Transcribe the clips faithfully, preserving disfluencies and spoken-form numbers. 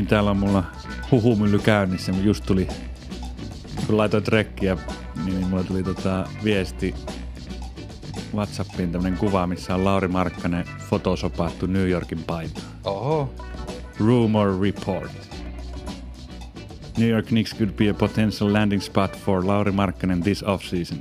täällä on mulla huhumylly käynnissä. Just tuli, kun laitoit rekkiä, niin mulla tuli tota viesti WhatsAppiin tämmönen kuva, missä on Lauri Markkanen fotosopaattu New Yorkin paitaan. Oho. Rumor report. New York Knicks could be a potential landing spot for Lauri Markkanen this off-season.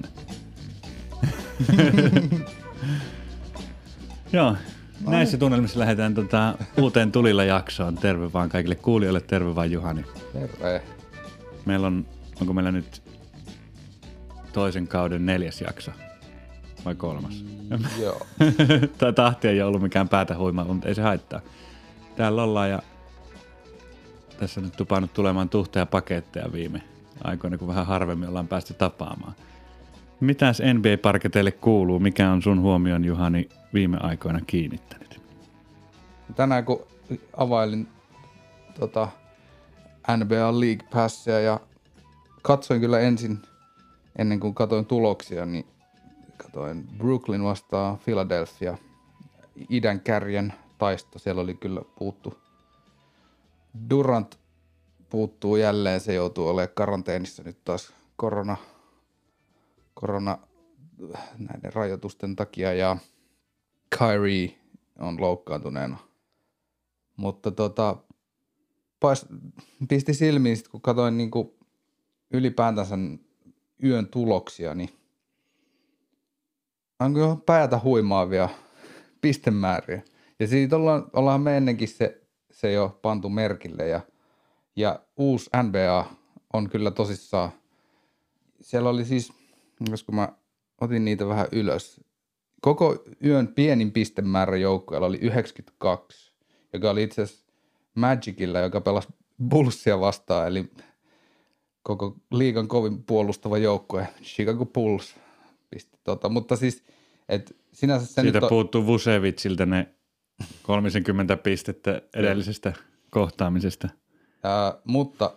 Joo, no, näissä tunnelmissa lähdetään tota uuteen Tulilla jaksoon. Terve vaan kaikille kuulijoille, terve vaan Juhani. Terve. Meillä on, onko meillä nyt toisen kauden neljäs jakso vai kolmas? Mm, joo. Tämä tahti ei ollut mikään päätä huimaa, mutta ei se haittaa. Täällä ollaan ja tässä on nyt tupannut tulemaan tuhtia paketteja viime aikoina, kun vähän harvemmin ollaan päästy tapaamaan. Mitäs N B A-parketeille kuuluu? Mikä on sun huomion, Juhani, viime aikoina kiinnittänyt? Tänään kun availin tota, N B A League Passia ja katsoin kyllä ensin, ennen kuin katsoin tuloksia, niin katsoin Brooklyn vastaan Philadelphia, idän kärjen taisto. Siellä oli kyllä puuttu. Durant puuttuu jälleen, se joutuu olemaan karanteenissa nyt taas korona, korona näiden rajoitusten takia ja Kyrie on loukkaantuneena. Mutta tota, pais, pisti silmiin, sit kun katsoin niinku ylipäätänsä yön tuloksia, niin onko jo päätä huimaavia pistemääriä. Ja siitä ollaan, ollaan me ennenkin se, se jo pantu merkille ja, ja uusi N B A on kyllä tosissaan. Siellä oli siis, kun mä otin niitä vähän ylös, koko yön pienin pistemäärä joukkueella oli yhdeksänkymmentäkaksi, joka oli itse asiassa Magicilla, joka pelasi Bullsia vastaan, eli koko liigan kovin puolustava joukkue, Chicago Bulls. Pisti tota, mutta siis, että sinänsä se siitä nyt on... puuttuu Vuceviciltä ne kolmekymmentä pistettä edellisestä kohtaamisesta. Ää, mutta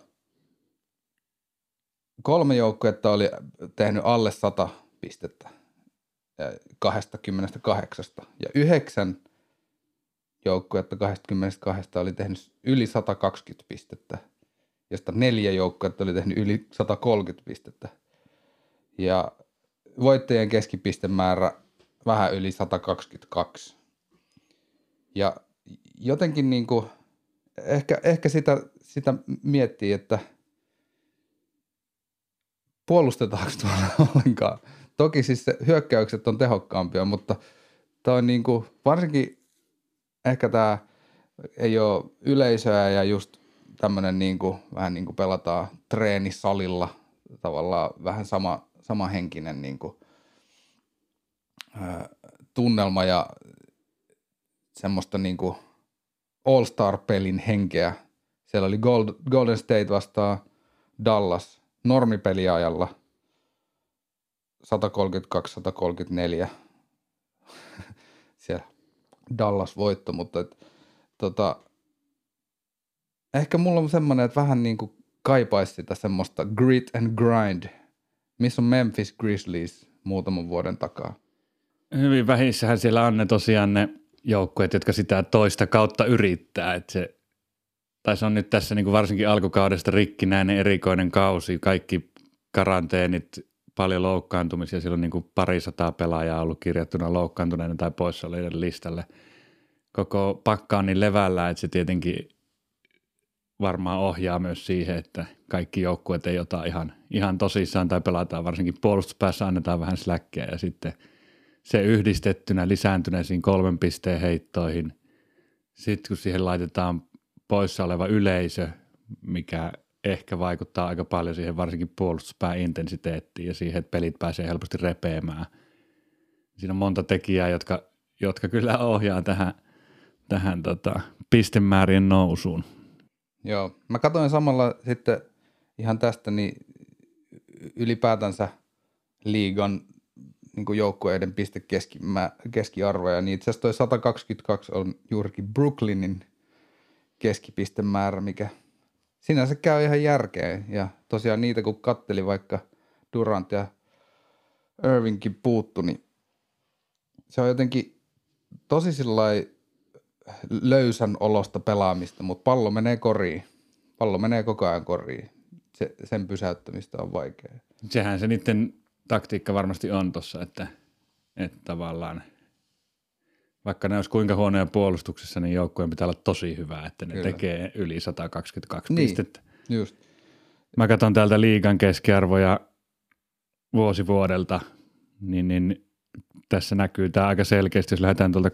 kolme joukkuetta oli tehnyt alle sata pistettä kaksikymmentäkahdeksan ja yhdeksän joukkuetta kaksikymmentäkaksi oli tehnyt yli sata kaksikymmentä pistettä, josta neljä joukkuetta oli tehnyt yli sata kolmekymmentä pistettä. Ja voittajien keskipistemäärä vähän yli sata kaksikymmentäkaksi. Ja jotenkin niin kuin, ehkä, ehkä sitä, sitä miettii, että puolustetaanko tuolla ollenkaan. Toki siis se, hyökkäykset on tehokkaampia, mutta tämä on niin kuin, varsinkin ehkä tämä ei ole yleisöä ja just tämmöinen niin kuin, vähän niin kuin pelataan treenisalilla, tavallaan vähän sama, samahenkinen niin kuin, ää, tunnelma ja semmoista niin kuin All-Star-pelin henkeä. Siellä oli Gold, Golden State vastaan Dallas normipeliajalla sata kolmekymmentäkaksi sata kolmekymmentäneljä. Siellä Dallas voitto, mutta et, tota, ehkä mulla on semmoinen, että vähän niin kuin kaipaisi sitä semmoista grit and grind, missä on Memphis Grizzlies muutaman vuoden takaa. Hyvin vähissähän siellä on ne tosiaan ne joukkueet, jotka sitä toista kautta yrittää, että se, tai se on nyt tässä niin kuin varsinkin alkukaudesta rikkinäinen erikoinen kausi, kaikki karanteenit, paljon loukkaantumisia, siellä on niin kuin parisataa pelaajaa ollut kirjattuna loukkaantuneena tai poissa oleiden listalle. Koko pakka on niin levällä, että se tietenkin varmaan ohjaa myös siihen, että kaikki joukkueet ei ota ihan, ihan tosissaan tai pelataan, varsinkin puolustuspäässä annetaan vähän släkkiä ja sitten se yhdistettynä lisääntyneisiin kolmen pisteen heittoihin. Sitten kun siihen laitetaan poissa oleva yleisö, mikä ehkä vaikuttaa aika paljon siihen varsinkin puolustuspään intensiteettiin ja siihen, että pelit pääsee helposti repeämään. Siinä on monta tekijää, jotka, jotka kyllä ohjaa tähän, tähän tota, pistemäärien nousuun. Joo, mä katsoin samalla sitten ihan tästä niin ylipäätänsä liigan niin kuin joukkueiden pistekeskiarvoja, niin itse asiassa toi sata kaksikymmentäkaksi on juurikin Brooklynin keskipistemäärä, mikä sinänsä käy ihan järkeä. Ja tosiaan niitä kun katteli, vaikka Durant ja Irvingkin puuttu, niin se on jotenkin tosi sillai löysän olosta pelaamista, mutta pallo menee koriin. pallo menee koko ajan koriin. Se, sen pysäyttämistä on vaikea. Sehän se niiden taktiikka varmasti on tossa, että, että tavallaan vaikka ne olisi kuinka huonoja puolustuksessa, niin joukkueen pitää olla tosi hyvä, että ne Kyllä. tekee yli sata kaksikymmentäkaksi niin, pistettä. Just. Mä katson täältä liigan keskiarvoja vuosi vuodelta, niin, niin tässä näkyy tämä aika selkeästi, jos lähdetään tuolta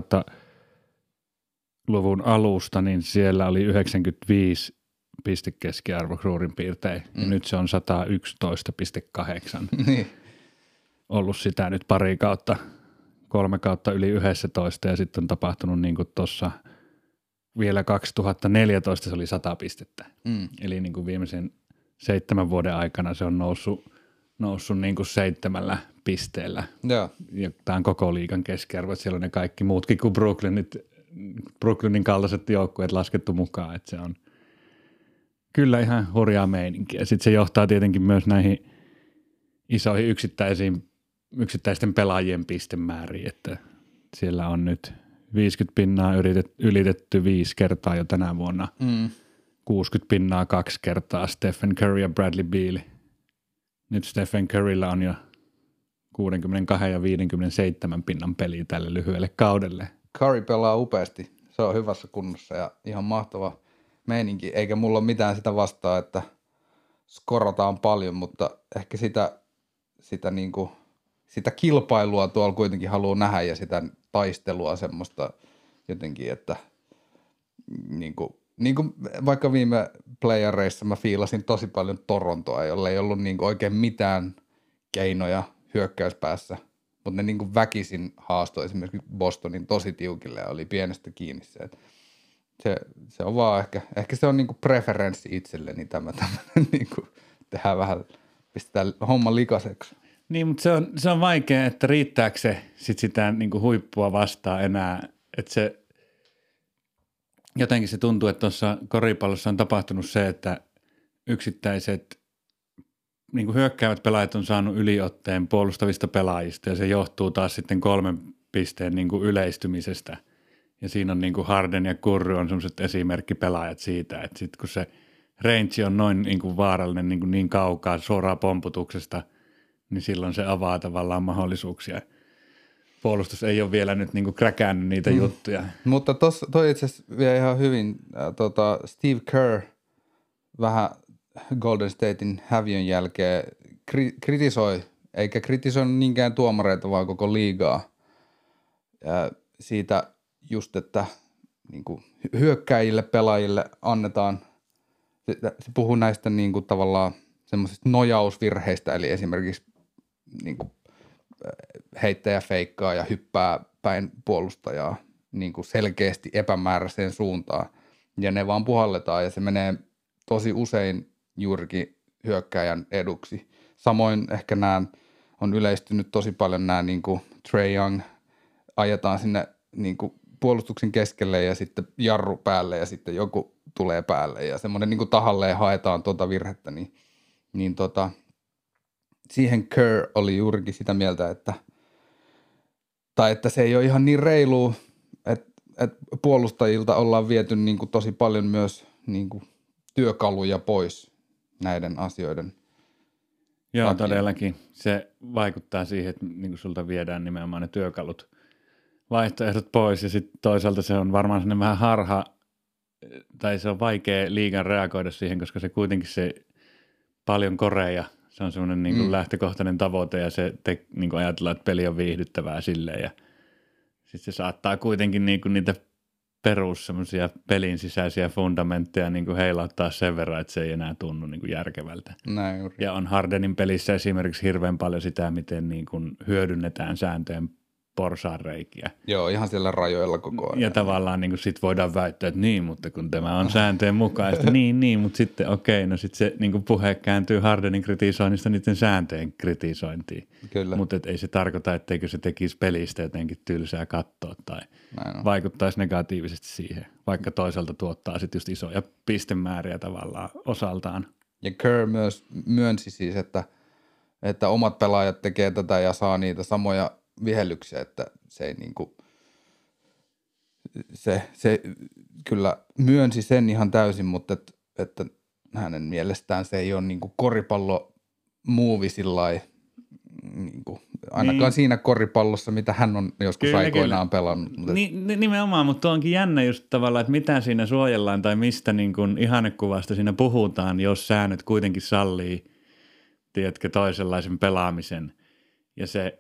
kaksituhattaluvun alusta, niin siellä oli yhdeksänkymmentäviisi pistekeskiarvo suurin piirtein, mm. ja nyt se on sata yksitoista pilkku kahdeksan. Niin. Ollut sitä nyt pari kautta, kolme kautta yli yksitoista, ja sitten on tapahtunut niin kuin tuossa vielä kaksituhattaneljätoista se oli sata pistettä. Mm. Eli niin kuin viimeisen seitsemän vuoden aikana se on noussut, noussut niin kuin seitsemällä pisteellä. Ja. Ja tämä on koko liigan keskiarvo, että siellä on ne kaikki muutkin kuin Brooklynit, Brooklynin kaltaiset joukkueet laskettu mukaan, että se on kyllä ihan hurjaa meininkiä. Sitten se johtaa tietenkin myös näihin isoihin yksittäisiin, yksittäisten pelaajien pistemääriin, että siellä on nyt viisikymmentä pinnaa yritet, ylitetty viisi kertaa jo tänä vuonna, mm. kuusikymmentä pinnaa kaksi kertaa Stephen Curry ja Bradley Beal. Nyt Stephen Curryllä on jo kuusikymmentäkaksi ja viisikymmentäseitsemän pinnan peli tälle lyhyelle kaudelle. Curry pelaa upeasti, se on hyvässä kunnossa ja ihan mahtava meininki, eikä mulla ole mitään sitä vastaa, että skorataan paljon, mutta ehkä sitä, sitä, niinku, sitä kilpailua tuolla kuitenkin haluaa nähdä ja sitä taistelua semmoista jotenkin, että niinku, niinku vaikka viime playereissa mä fiilasin tosi paljon Torontoa, jolla ei ollut niinku oikein mitään keinoja hyökkäyspäässä, mutta ne niinku väkisin haastoi esimerkiksi Bostonin tosi tiukille ja oli pienestä kiinni se, että Se, se on vaan ehkä, ehkä se on niinku preferenssi itselleni tämä tämmöinen, niinku tehdään vähän, pistetään homma likaiseksi. Niin, mutta se on, se on vaikea, että riittääkö se sit sitä niinku huippua vastaan enää, että se jotenkin se tuntuu, että tuossa koripallossa on tapahtunut se, että yksittäiset niinku hyökkäävät pelaajat on saanut yliotteen puolustavista pelaajista ja se johtuu taas sitten kolmen pisteen niinku yleistymisestä. Ja siinä on niin kuin Harden ja Curry on sellaiset esimerkkipelaajat siitä, että sitten kun se range on noin niin kuin vaarallinen niin, kuin niin kaukaa suoraan pomputuksesta, niin silloin se avaa tavallaan mahdollisuuksia. Puolustus ei ole vielä nyt niin kuin kräkännyt niitä mm. juttuja. Mutta tuossa toi itse asiassa vielä ihan hyvin, äh, tota Steve Kerr vähän Golden Statein häviön jälkeen kri- kritisoi, eikä kritisoinut niinkään tuomareita, vaan koko liigaa äh, siitä just, että niin kuin hyökkäjille, pelaajille annetaan, se, se puhuu näistä niin kuin tavallaan semmoisista nojausvirheistä, eli esimerkiksi niin kuin heittäjä feikkaa ja hyppää päin puolustajaa niin kuin selkeästi epämääräiseen suuntaan, ja ne vaan puhalletaan, ja se menee tosi usein juurikin hyökkäjän eduksi. Samoin ehkä nämä on yleistynyt tosi paljon nämä niin kuin Trae Young, ajetaan sinne niin kuin puolustuksen keskelle ja sitten jarru päälle ja sitten joku tulee päälle ja semmoinen niin kuin tahalleen haetaan tuota virhettä, niin, niin tota, siihen Kerr oli juurikin sitä mieltä, että, tai että se ei ole ihan niin reilu, että, että puolustajilta ollaan viety niin kuin tosi paljon myös niin kuin työkaluja pois näiden asioiden. Joo, takia. Todellakin. Se vaikuttaa siihen, että niin kuin sulta viedään nimenomaan ne työkalut vaihtoehdot pois ja sitten toisaalta se on varmaan sellainen vähän harha, tai se on vaikea liigan reagoida siihen, koska se kuitenkin se paljon koreja, se on semmoinen niin kuin mm. lähtökohtainen tavoite ja se te, niin kuin ajatellaan, että peli on viihdyttävää silleen ja sitten se saattaa kuitenkin niin kuin niitä perus semmoisia pelin sisäisiä fundamentteja niin kuin heilauttaa sen verran, että se ei enää tunnu niin kuin järkevältä. Näin juuri. Ja on Hardenin pelissä esimerkiksi hirveän paljon sitä, miten niin kuin hyödynnetään sääntöjen porsaanreikiä. Joo, ihan siellä rajoilla koko ajan. Ja tavallaan niin sit voidaan väittää, että niin, mutta kun tämä on sääntöjen mukaista, niin, niin, mutta sitten okei, no sitten se niin puhe kääntyy Hardenin kritisoinnista niiden sääntöjen kritisointiin. Kyllä. Mutta ei se tarkoita, etteikö se tekisi pelistä jotenkin tylsää katsoa tai vaikuttaisi negatiivisesti siihen, vaikka toisaalta tuottaa sitten just isoja pistemääriä tavallaan osaltaan. Ja Kerr myös myönsi siis, että, että omat pelaajat tekee tätä ja saa niitä samoja vihellyksiä, että se ei niinku, se, se kyllä myönsi sen ihan täysin, mutta et että hänen mielestään se ei ole niin kuin koripallomuovi sillai, niin kuin, ainakaan niin. Siinä koripallossa, mitä hän on joskus kyllä, aikoinaan kyllä. pelannut. Mutta Ni, nimenomaan, mutta onkin jännä just tavallaan, että mitä siinä suojellaan tai mistä niin kuin ihannekuvasta siinä puhutaan, jos säännöt kuitenkin sallii, tiedätkö, toisenlaisen pelaamisen. Ja se,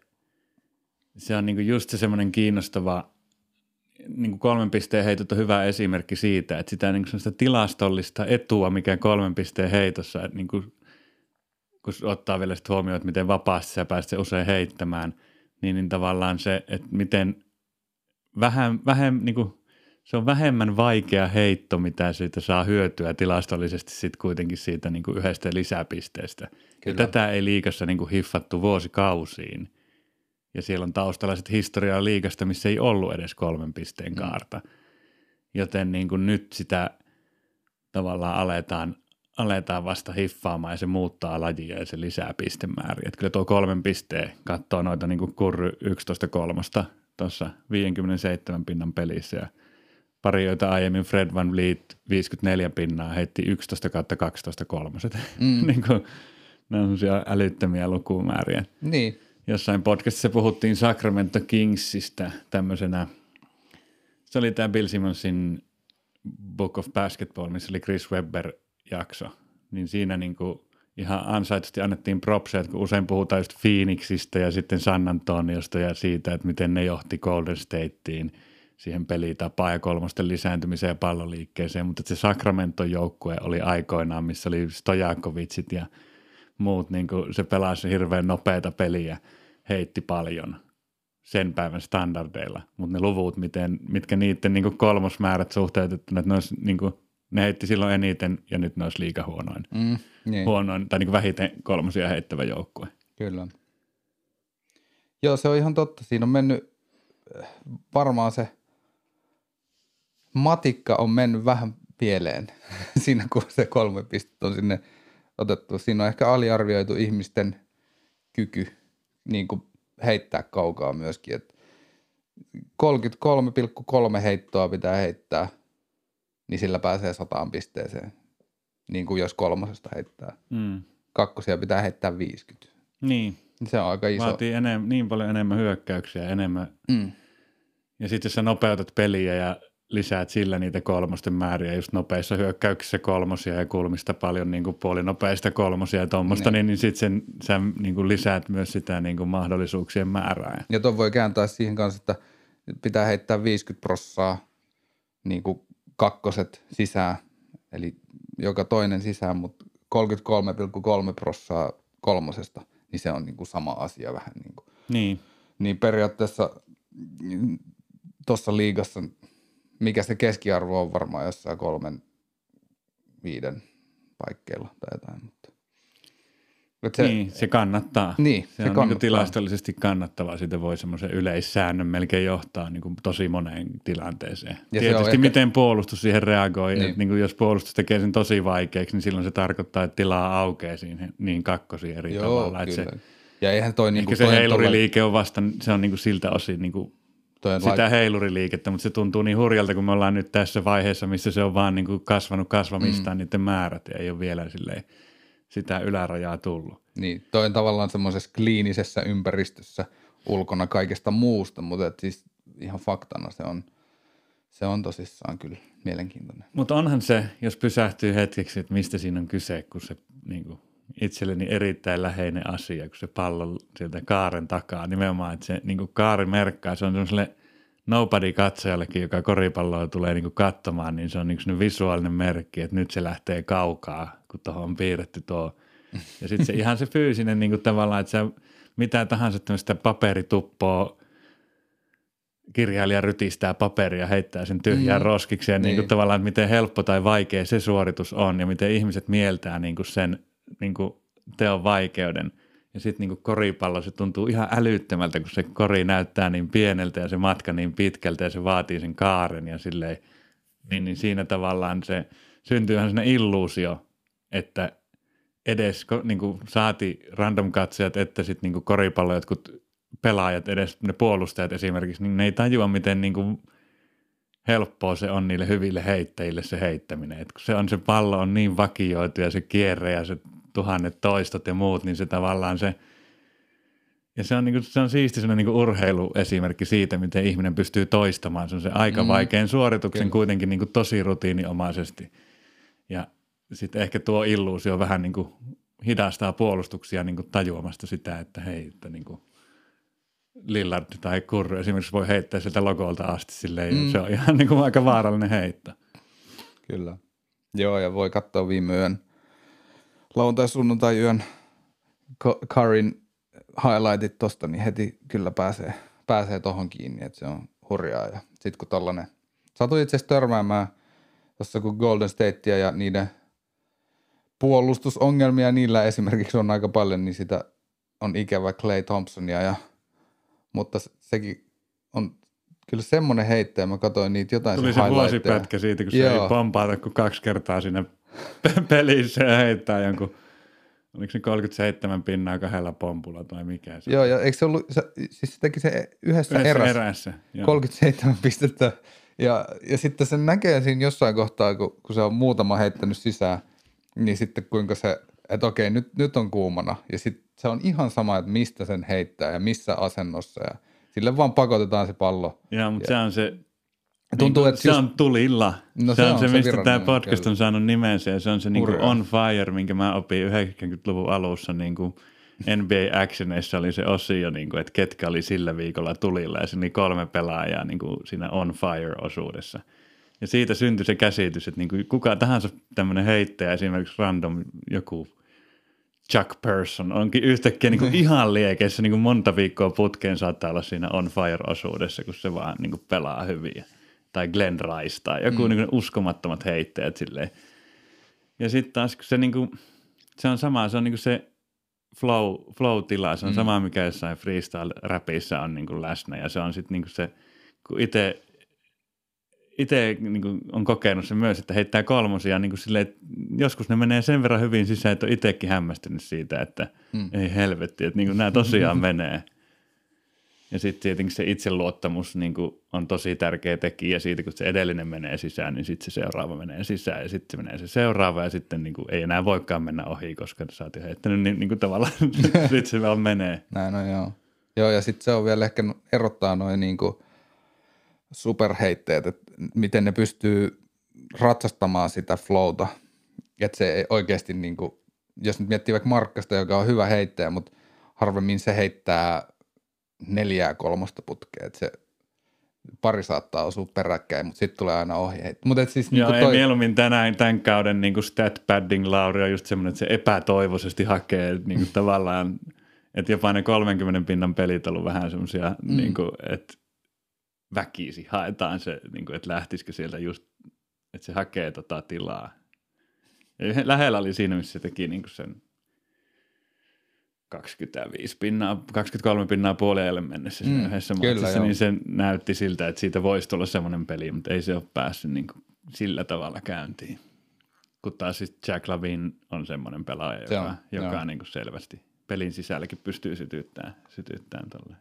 se on niin kuin just se semmoinen kiinnostava, niin kuin kolmen pisteen heitot on hyvä esimerkki siitä, että sitä niin kuin tilastollista etua, mikä kolmen pisteen heitossa, että niin kuin, kun ottaa vielä sitten huomioon, että miten vapaasti sä pääset usein heittämään, niin, niin tavallaan se, että miten vähän, vähän niin kuin, se on vähemmän vaikea heitto, mitä siitä saa hyötyä tilastollisesti sitten kuitenkin siitä niin kuin yhdestä lisäpisteestä. Ja tätä ei liigassa niin kuin hiffattu vuosikausiin. Ja siellä on taustalla sitten historiaa liigasta, missä ei ollut edes kolmen pisteen kaarta. Mm. Joten niin kuin nyt sitä tavallaan aletaan, aletaan vasta hiffaamaan ja se muuttaa lajia ja se lisää pistemääriä. Että kyllä tuo kolmen pisteen katsoo noita niin kuin Kurry yksitoista kolmosta tuossa viisikymmentäseitsemän pinnan pelissä ja pari joita aiemmin Fred Van Vliet viisikymmentäneljä pinnaa heitti yksitoista kautta kaksitoista kolmoset. Mm. niin kuin, ne on sellaisia älyttömiä lukumääriä. Niin. Jossain podcastissa puhuttiin Sacramento Kingsistä tämmöisenä, se oli tämä Bill Simmonsin Book of Basketball, missä oli Chris Webber-jakso, niin siinä niinku ihan ansaitusti annettiin propsia, että kun usein puhutaan just Phoenixista ja sitten San Antoniosta ja siitä, että miten ne johti Golden Stateen siihen pelitapaan ja kolmosten lisääntymiseen ja palloliikkeeseen, mutta se Sacramento joukkue oli aikoinaan, missä oli Stojakovicit ja muut, niin kuin se pelasi hirveän nopeata peliä, heitti paljon sen päivän standardeilla, mutta ne luvut, miten, mitkä niiden niin kuin kolmosmäärät suhteutettuna, että ne, olisi, niin kuin, ne heitti silloin eniten ja nyt ne olisi liiga huonoin, mm, niin. huonoin tai niin kuin vähiten kolmosia heittävä joukkue. Kyllä. Joo, se on ihan totta. Siinä on mennyt varmaan se matikka on mennyt vähän pieleen siinä, kun se kolme pistettä on sinne otettu. Siinä on ehkä aliarvioitu ihmisten kyky niin kuin heittää kaukaa myöskin. Et kolmekymmentäkolme pilkku kolme heittoa pitää heittää, niin sillä pääsee sataan pisteeseen, niin kuin jos kolmosesta heittää. Mm. Kakkosia pitää heittää viisikymmentä. Niin. Se on aika iso. Vaatii enem, niin paljon enemmän hyökkäyksiä, enemmän. Mm. Ja sitten jos sä nopeutat peliä ja lisäät sillä niitä kolmosten määriä, just nopeissa hyökkäyksissä kolmosia ja kulmista paljon niin kuin puolinopeista kolmosia ja tuommoista, niin, niin sitten sä niin kuin lisäät myös sitä niin kuin mahdollisuuksien määrää. Ja tuon voi kääntää siihen kanssa, että pitää heittää viisikymmentä prossaa niin kuin kakkoset sisään, eli joka toinen sisään, mutta kolmekymmentäkolme pilkku kolme prossaa kolmosesta, niin se on niin kuin sama asia vähän. Niin, kuin. niin. Niin periaatteessa tuossa liigassa mikä se keskiarvo on varmaan jossain kolmen, viiden paikkeilla tai jotain. Mutta. Se, niin, se kannattaa. Niin, se, se on kannattaa. Niin tilastollisesti kannattavaa. Siitä voi semmoisen yleissäännön melkein johtaa niin kuin tosi moneen tilanteeseen. Ja tietysti ehkä miten puolustus siihen reagoi. Niin. Että niin kuin jos puolustus tekee sen tosi vaikeaksi, niin silloin se tarkoittaa, että tilaa aukeaa siihen niin kakkosiin eri Joo, tavalla. Kyllä. Että se, ja eihän toi niin kuin se heiluriliike on vasta, se on niin kuin siltä osin niin kuin sitä heiluriliikettä, mutta se tuntuu niin hurjalta, kun me ollaan nyt tässä vaiheessa, missä se on vaan niin kuin kasvanut kasvamistaan, mm. niiden määrät ei ole vielä silleen sitä ylärajaa tullut. Niin, toi on tavallaan semmoisessa kliinisessä ympäristössä ulkona kaikesta muusta, mutta siis ihan faktana se on, se on tosissaan kyllä mielenkiintoinen. Mutta onhan se, jos pysähtyy hetkeksi, että mistä siinä on kyse, kun se niin kuin itselleni erittäin läheinen asia, kun se pallo sieltä kaaren takaa, nimenomaan, että se niin kuin kaari merkkaa, se on semmoiselle nobody-katsojallekin, joka koripalloa tulee niin kuin katsomaan, niin se on niin visuaalinen merkki, että nyt se lähtee kaukaa, kun tuohon on piirretty tuo. Ja sitten se ihan se fyysinen niin kuin tavallaan, että se mitä tahansa tämmöistä paperituppoa, kirjailija rytistää paperia, heittää sen tyhjään mm. roskiksi ja niin. Niin kuin tavallaan, että miten helppo tai vaikea se suoritus on ja miten ihmiset mieltää niin kuin sen niin kuin teon vaikeuden. Ja sitten niin koripallo, se tuntuu ihan älyttömältä, kun se kori näyttää niin pieneltä ja se matka niin pitkältä ja se vaatii sen kaaren ja silleen, niin, niin siinä tavallaan se syntyy ihan sellainen illuusio, että edes niin kuin saati random katsojat, että sitten niin koripallo jotkut pelaajat, edes ne puolustajat esimerkiksi, niin ne ei tajua, miten niin kuin helppoa se on niille hyville heittäjille se heittäminen. Et kun se, on, se pallo on niin vakioitu ja se kierre ja se tuhannet toistot ja muut, niin se tavallaan se, ja se on, niin kuin, se on siisti sellainen niin kuin urheiluesimerkki siitä, miten ihminen pystyy toistamaan. Se on se aika vaikean suorituksen Kyllä. kuitenkin niin kuin tosi rutiininomaisesti. Ja sitten ehkä tuo illuusio vähän niin kuin hidastaa puolustuksia niin kuin tajuamasta sitä, että hei, että niin kuin Lillard tai Curry esimerkiksi voi heittää sieltä logolta asti silleen, mm. se on ihan niin kuin aika vaarallinen heitto. Kyllä. Joo, ja voi katsoa viime yön, lauantai-sunnuntai yön Curryn highlightit tosta, niin heti kyllä pääsee, pääsee tohon kiinni, että se on hurjaa. Ja sit kun tollanen, satuin itse asiassa törmäämään tossa kun Golden Statea ja niiden puolustusongelmia niillä esimerkiksi on aika paljon, niin sitä on ikävä Klay Thompsonia ja mutta sekin on kyllä semmoinen heittäjä, mä katsoin niitä jotain Tuli se vuosipätkä siitä, kun se Joo. ei pompaata kuin kaksi kertaa siinä pelissä ja heittää jonkun, oliko se kolmekymmentäseitsemän pinnaa kahdella pompulla tai mikä se Joo, ja eikö se ollut, se, siis se teki se yhdessä, yhdessä erässä, erässä kolmekymmentäseitsemän pistettä, ja, ja sitten se näkee siinä jossain kohtaa, kun, kun se on muutama heittänyt sisään, niin sitten kuinka se, että okei, nyt, nyt on kuumana, ja sitten se on ihan sama, että mistä sen heittää ja missä asennossa ja sille vaan pakotetaan se pallo. Joo, mutta ja. se on se, tuntuu, niin, että se just, on tulilla. No se, se on se, se mistä tämä podcast on saanut nimensä ja se on se niin kuin on fire, minkä mä opin yhdeksänkymmentäluvun alussa niin kuin N B A Actioneissa oli se osio, niin kuin, että ketkä oli sillä viikolla tulilla ja se oli kolme pelaajaa niin kuin siinä on fire-osuudessa. Ja siitä syntyi se käsitys, että niin kuin kuka tahansa tämmöinen heittäjä, esimerkiksi random joku Chuck Person onkin yhtäkkiä niin kuin ihan liekeissä, niin kuin monta viikkoa putkeen saattaa olla siinä on fire-osuudessa, kun se vaan niin kuin pelaa hyvin. Tai Glenn Rice tai joku mm. niin kuin uskomattomat heittäjät silleen. Ja sitten taas se, niin kuin, se on sama, se on niin kuin se flow, flow-tila, se on mm. sama mikä jossain freestyle-räpissä on niin kuin läsnä ja se on sitten niin kuin se, kun itse itse niin on kokenut se myös, että heittää kolmosia niin kuin silleen, että joskus ne menee sen verran hyvin sisään, että on itsekin hämmästynyt siitä, että mm. ei helvetti, että niin kuin nämä tosiaan menee. Ja sitten tietenkin se itseluottamus niin kuin on tosi tärkeä tekijä siitä, kun se edellinen menee sisään, niin sitten se seuraava menee sisään ja sitten se menee se seuraava ja sitten niin kuin ei enää voikaan mennä ohi, koska sä oot jo heittänyt niin, niin kuin tavallaan, sitten se vaan menee. Näin on, joo. Joo, ja sitten se on vielä ehkä erottaa noin niin kuin superheitteet, että miten ne pystyy ratsastamaan sitä flowta, että se ei oikeasti niin kuin, jos nyt miettii vaikka Markkasta, joka on hyvä heittäjä, mutta harvemmin se heittää neljää kolmosta putkea, että se pari saattaa osua peräkkäin, mutta sitten tulee aina ohi. Mutta siis Joo, niin ei toi mieluummin tänään, tämän kauden niin kuin stat padding Lauri on just semmoinen, että se epätoivoisesti hakee niin kuin tavallaan, että jopa ne kolmenkymmenen pinnan pelit on ollut vähän semmoisia, mm. niin kuin, että väkisi haetaan se, niin kuin, että lähtisikö sieltä just, että se hakee tota tilaa. Ja lähellä oli siinä, missä se teki niin kuin sen kaksikymmentäviisi pinnaa, kaksikymmentäkolme pinnaa puoliajalle mennessä siinä mm, yhdessä matsissa, niin se näytti siltä, että siitä voisi tulla semmoinen peli, mutta ei se ole päässyt niin kuin sillä tavalla käyntiin. Kun taas siis Jack Lavin on semmoinen pelaaja, joka, on, joka niin kuin selvästi pelin sisälläkin pystyy sytyttämään, sytyttämään tolleen.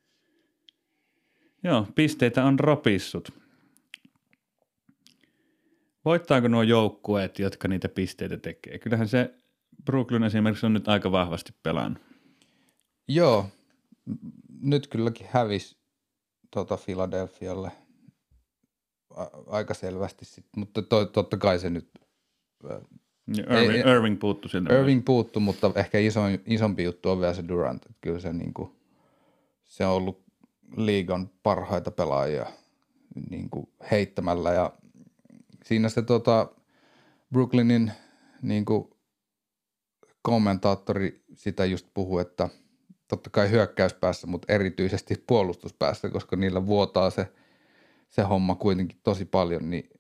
Joo, pisteitä on ropissut. Voittaako nuo joukkueet, jotka niitä pisteitä tekee? Kyllähän se Brooklyn esimerkiksi on nyt aika vahvasti pelannut. Joo, nyt kylläkin hävisi tuota Philadelphialle a- aika selvästi, sit, mutta to, totta kai se nyt... Irving, ei, Irving puuttu sinne. Irving puuttu, mutta ehkä iso, isompi juttu on vielä se Durant. Että kyllä se, niin kuin, se on ollut liigan parhaita pelaajia niin kuin heittämällä ja siinä se tota, Brooklynin niin kuin kommentaattori sitä just puhui, että totta kai hyökkäyspäässä, mutta erityisesti puolustuspäässä, koska niillä vuotaa se, se homma kuitenkin tosi paljon, niin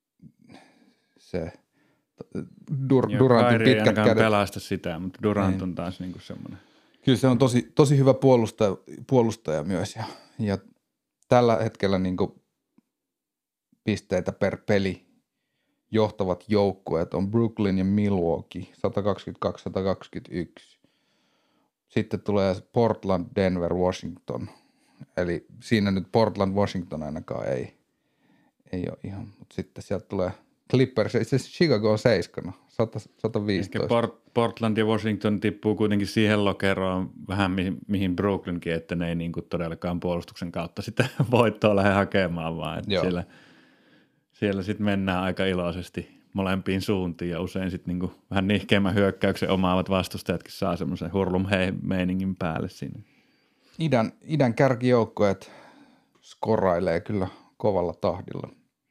se Dur- Durantin pitkät kädet. Pelasta sitä, mutta Durant on taas niinku semmoinen. Kyllä se on tosi, tosi hyvä puolustaja, puolustaja myös ja, ja tällä hetkellä niinku pisteitä per peli johtavat joukkueet on Brooklyn ja Milwaukee, sata kaksikymmentäkaksi sata kaksikymmentäyksi. Sitten tulee Portland, Denver, Washington. Eli siinä nyt Portland, Washington ainakaan ei, ei ole ihan, mutta sitten sieltä tulee Clippers, itse asiassa Chicago on seiskana, sata, sata viisitoista. Ehkä Port- Portland ja Washington tippuu kuitenkin siihen lokeroon vähän mihin, mihin Brooklynkin, että ne ei niin kuin todellakaan puolustuksen kautta sitä voittoa lähde hakemaan, vaan että siellä, siellä sitten mennään aika iloisesti molempiin suuntiin ja usein sitten niin kuin vähän nihkeämmän hyökkäyksen omaavat vastustajatkin saa semmoisen hurlum hei meiningin päälle siinä. Idän, idän kärkijoukkoet skorailee kyllä kovalla tahdilla.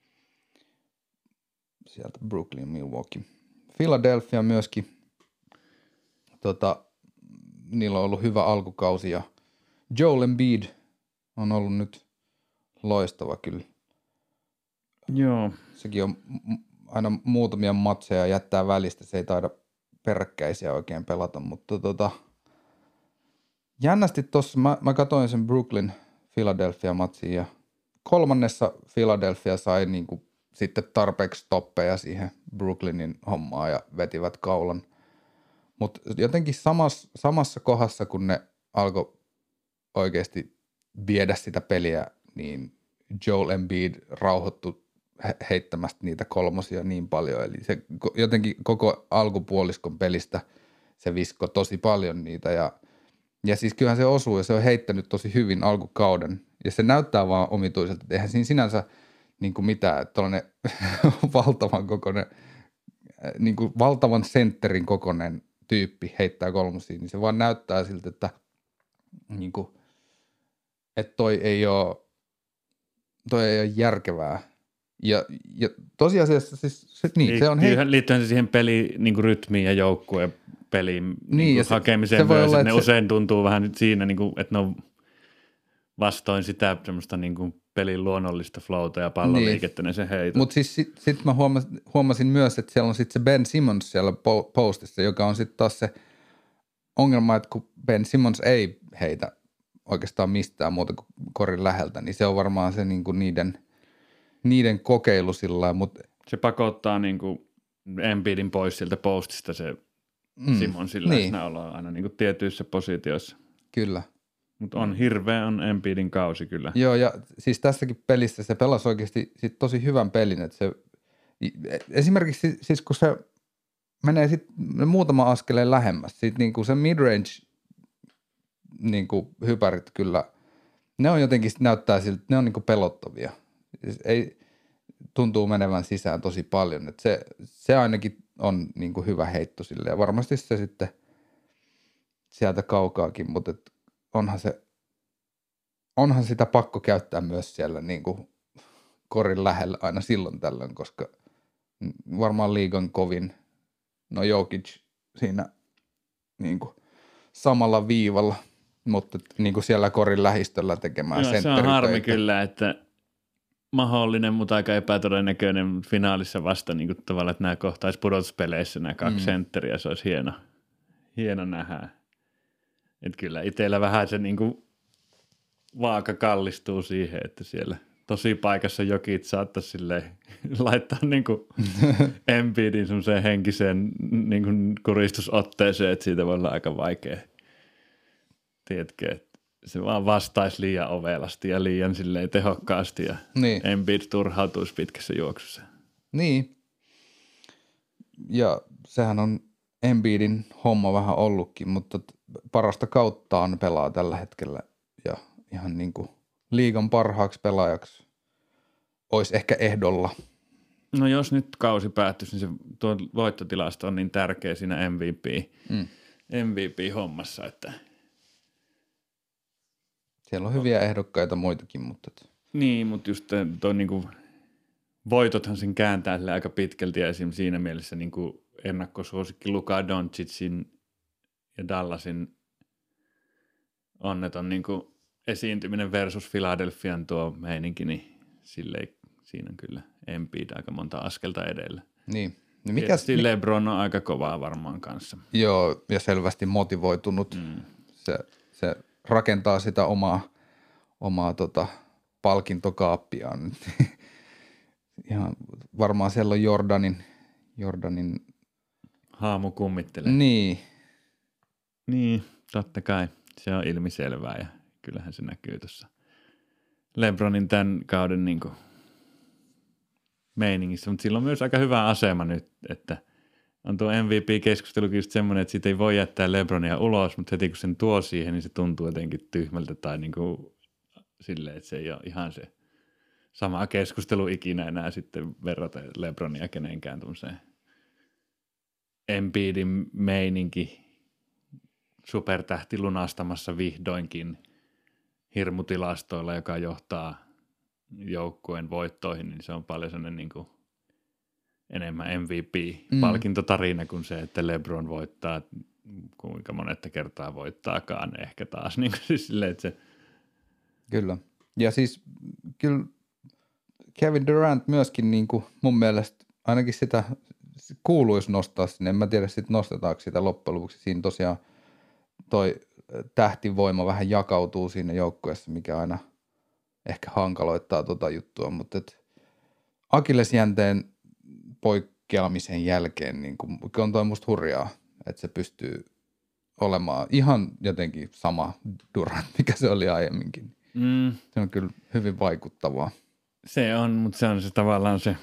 Sieltä Brooklyn, Milwaukee. Philadelphia myöskin, tota, niillä on ollut hyvä alkukausi ja Joel Embiid on ollut nyt loistava kyllä. Joo. Sekin on aina muutamia matseja jättää välistä, se ei taida peräkkäisiä oikein pelata, mutta tota, jännästi tossa, mä, mä katsoin sen Brooklyn Philadelphia matsin ja kolmannessa Philadelphia sai niinku sitten tarpeeksi toppeja siihen Brooklynin hommaan ja vetivät kaulan. Mutta jotenkin samas, samassa kohdassa, kun ne alkoi oikeasti viedä sitä peliä, niin Joel Embiid rauhoittui heittämästä niitä kolmosia niin paljon. Eli se jotenkin koko alkupuoliskon pelistä se viskoi tosi paljon niitä. Ja, ja siis kyllähän se osuu ja se on heittänyt tosi hyvin alkukauden. Ja se näyttää vaan omituiselta. Eihän siinä sinänsä niin kuin mitään, että tuollainen valtavan kokoinen, niin kuin valtavan sentterin kokoinen tyyppi heittää kolmosia, niin se vaan näyttää siltä, että, niin kuin, että toi ei ole, toi ei ole järkevää. Ja, ja tosiasiassa siis, se, niin, se on hei... Liittyen se siihen peliin, niin kuin rytmiin ja joukkueen peliin niin, niin kuin se, hakemiseen se voi myös, olla, ne se... usein tuntuu vähän siinä, niin kuin, että ne on vastoin sitä semmoista niin kuin pelin luonnollista flowta ja palloliikettä, niin se heitä. Mutta siis sitten sit mä huomasin, huomasin myös, että siellä on sitten se Ben Simmons siellä postissa, joka on sitten taas se ongelma, että kun Ben Simmons ei heitä oikeastaan mistään muuta kuin korin läheltä, niin se on varmaan se niinku niiden, niiden kokeilu sillä mutta se pakottaa niinku Embiidin pois sieltä postista se mm, Simmonsilla niin. Läsnäolo aina niinku tietyissä positioissa. Kyllä. Mutta on hirveä on Embiidin kausi kyllä. Joo, ja siis tässäkin pelissä se pelasi oikeasti sit tosi hyvän pelin. Että se, esimerkiksi siis kun se menee sitten muutama askeleen lähemmäs, sit niinku se midrange niinku hypärit kyllä, ne on jotenkin, näyttää siltä, ne on niinku pelottavia. Ei, tuntuu menevän sisään tosi paljon. Et se, se ainakin on niinku hyvä heitto sille ja varmasti se sitten sieltä kaukaakin, mutta onhan se, onhan sitä pakko käyttää myös siellä niin kuin korin lähellä aina silloin tällöin, koska varmaan liigan kovin, no Jokic siinä niin kuin samalla viivalla, mutta niin kuin siellä korin lähistöllä tekemään sentteritöitä. Se on harmi kyllä, että mahdollinen, mutta aika epätodennäköinen finaalissa vasta niin kuin tavallaan, että nämä kohtaisi pudotuspeleissä nämä kaksi mm. sentteriä, se olisi hieno, hieno nähdä. Että kyllä itsellä vähän se niinku vaaka kallistuu siihen, että siellä tosi paikassa Jokit saattaisi silleen laittaa niinku Embiidin semmoiseen henkiseen niinku kuristusotteeseen, että siitä voi olla aika vaikea. Tiedätkö, että se vaan vastaisi liian ovelasti ja liian silleen tehokkaasti ja niin. Embiid turhautuisi pitkässä juoksussa. Niin. Ja sehän on Embiidin homma vähän ollutkin, mutta parasta kauttaan pelaa tällä hetkellä ja ihan niin kuin liigan parhaaksi pelaajaksi olisi ehkä ehdolla. No jos nyt kausi päättyisi, niin se tuo voittotilasto on niin tärkeä siinä M V P, mm. M V P-hommassa, että siellä on hyviä ehdokkaita muitakin, mutta niin, mutta just tuo niinku voitothan sen kääntää sille aika pitkälti ja esimerkiksi siinä mielessä niinku ennakkosuosikki Luka Doncicin ja Dallasin onneton niinku esiintyminen versus Philadelphian tuo meininki, niin silleen siinä on kyllä Embiid aika monta askelta edellä. Niin. niin mikäs, mi- LeBron on aika kovaa varmaan kanssa. Joo, ja selvästi motivoitunut. Mm. Se, se rakentaa sitä omaa, omaa tota, palkintokaappiaan. Ihan varmaan siellä on Jordanin, Jordanin haamu kummittelee. Niin. Niin, totta kai. Se on ilmiselvää ja kyllähän se näkyy tuossa LeBronin tämän kauden niin kuin meiningissä, mutta sillä on myös aika hyvä asema nyt, että on tuo M V P-keskustelukin just semmoinen, että siitä ei voi jättää LeBronia ulos, mutta heti kun sen tuo siihen, niin se tuntuu jotenkin tyhmältä tai niin kuin silleen, että se ei ole ihan se sama keskustelu ikinä enää sitten verrata LeBronia kenenkään tuollaiseen Embiidin meininki supertähti lunastamassa vihdoinkin hirmutilastoilla, joka johtaa joukkueen voittoihin, niin se on paljon sellainen niin kuin enemmän M V P-palkintotarina kuin se, että LeBron voittaa, kuinka monetta kertaa voittaakaan ehkä taas. Niin kuin siis silleen, että se... Kyllä. Ja siis kyllä Kevin Durant myöskin niin kuin mun mielestä ainakin sitä kuuluisi nostaa sinne. En mä tiedä sitten nostetaanko sitä loppujen lopuksi. Siinä tosiaan toi tähtivoima vähän jakautuu siinä joukkueessa, mikä aina ehkä hankaloittaa tota juttua, mutta et akillesjänteen poikkeamisen jälkeen niin kun, on toi musta hurjaa, että se pystyy olemaan ihan jotenkin sama Durant, mikä se oli aiemminkin. Mm. Se on kyllä hyvin vaikuttavaa. Se on, mutta se on se tavallaan se,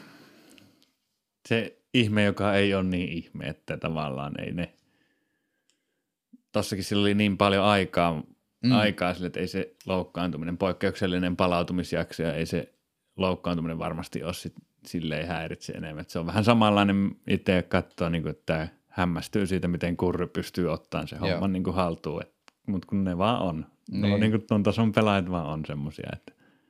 se ihme, joka ei ole niin ihme, että tavallaan ei ne, tossakin sillä oli niin paljon aikaa, mm. aikaa sille, että ei se loukkaantuminen, poikkeuksellinen palautumisjakso ja ei se loukkaantuminen varmasti ole sit silleen häiritse enemmän. Et se on vähän samanlainen itse katsoa, niin kuin, että hämmästyy siitä, miten Kurry pystyy ottamaan se homman niin kuin haltuun, mutta kun ne vaan on. Niin. No, niin kuin tuon tason pelaajat vaan on semmoisia, että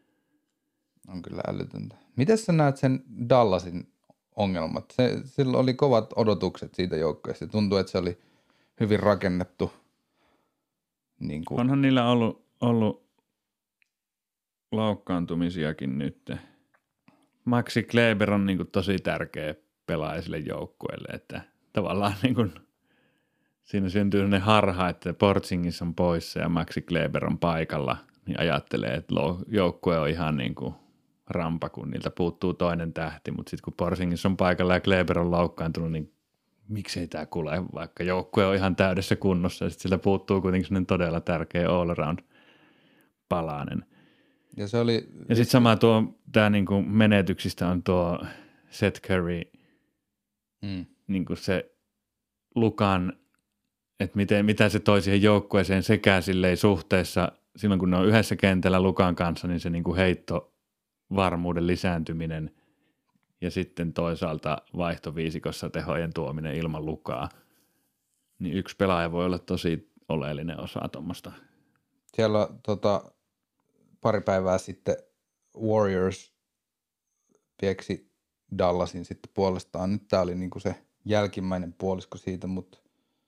on kyllä älytöntä. Miten sä näet sen Dallasin ongelmat? Se, sillä oli kovat odotukset siitä joukkueesta. Tuntuu, että se oli hyvin rakennettu. Niin kuin... Onhan niillä ollut, ollut loukkaantumisiakin nyt. Maxi Kleber on niin kuin tosi tärkeä pelaaja sille joukkueelle, että tavallaan niin kuin siinä syntyy sellainen harha, että Porzingis on poissa ja Maxi Kleber on paikalla, niin ajattelee, että joukkue on ihan niin kuin rampa, kun niiltä puuttuu toinen tähti, mutta sitten kun Porzingis on paikalla ja Kleber on loukkaantunut, niin miksei tämä kuule, vaikka joukkue on ihan täydessä kunnossa ja sitten siltä puuttuu kuitenkin sellainen todella tärkeä all-around palanen. Ja se oli... Ja sitten sama tuo, tämä niinku menetyksistä on tuo Seth Curry, mm. niinku se Lukan, että miten, mitä se toi siihen joukkueeseen sekä silleen suhteessa, silloin kun ne on yhdessä kentällä Lukan kanssa, niin se niinku heittovarmuuden lisääntyminen ja sitten toisaalta vaihtoviisikossa tehojen tuominen ilman Lukaa, niin yksi pelaaja voi olla tosi oleellinen osa tuommoista. Siellä tota, pari päivää sitten Warriors pieksi Dallasin sitten puolestaan. Nyt tämä oli niinku se jälkimmäinen puolisko siitä, mutta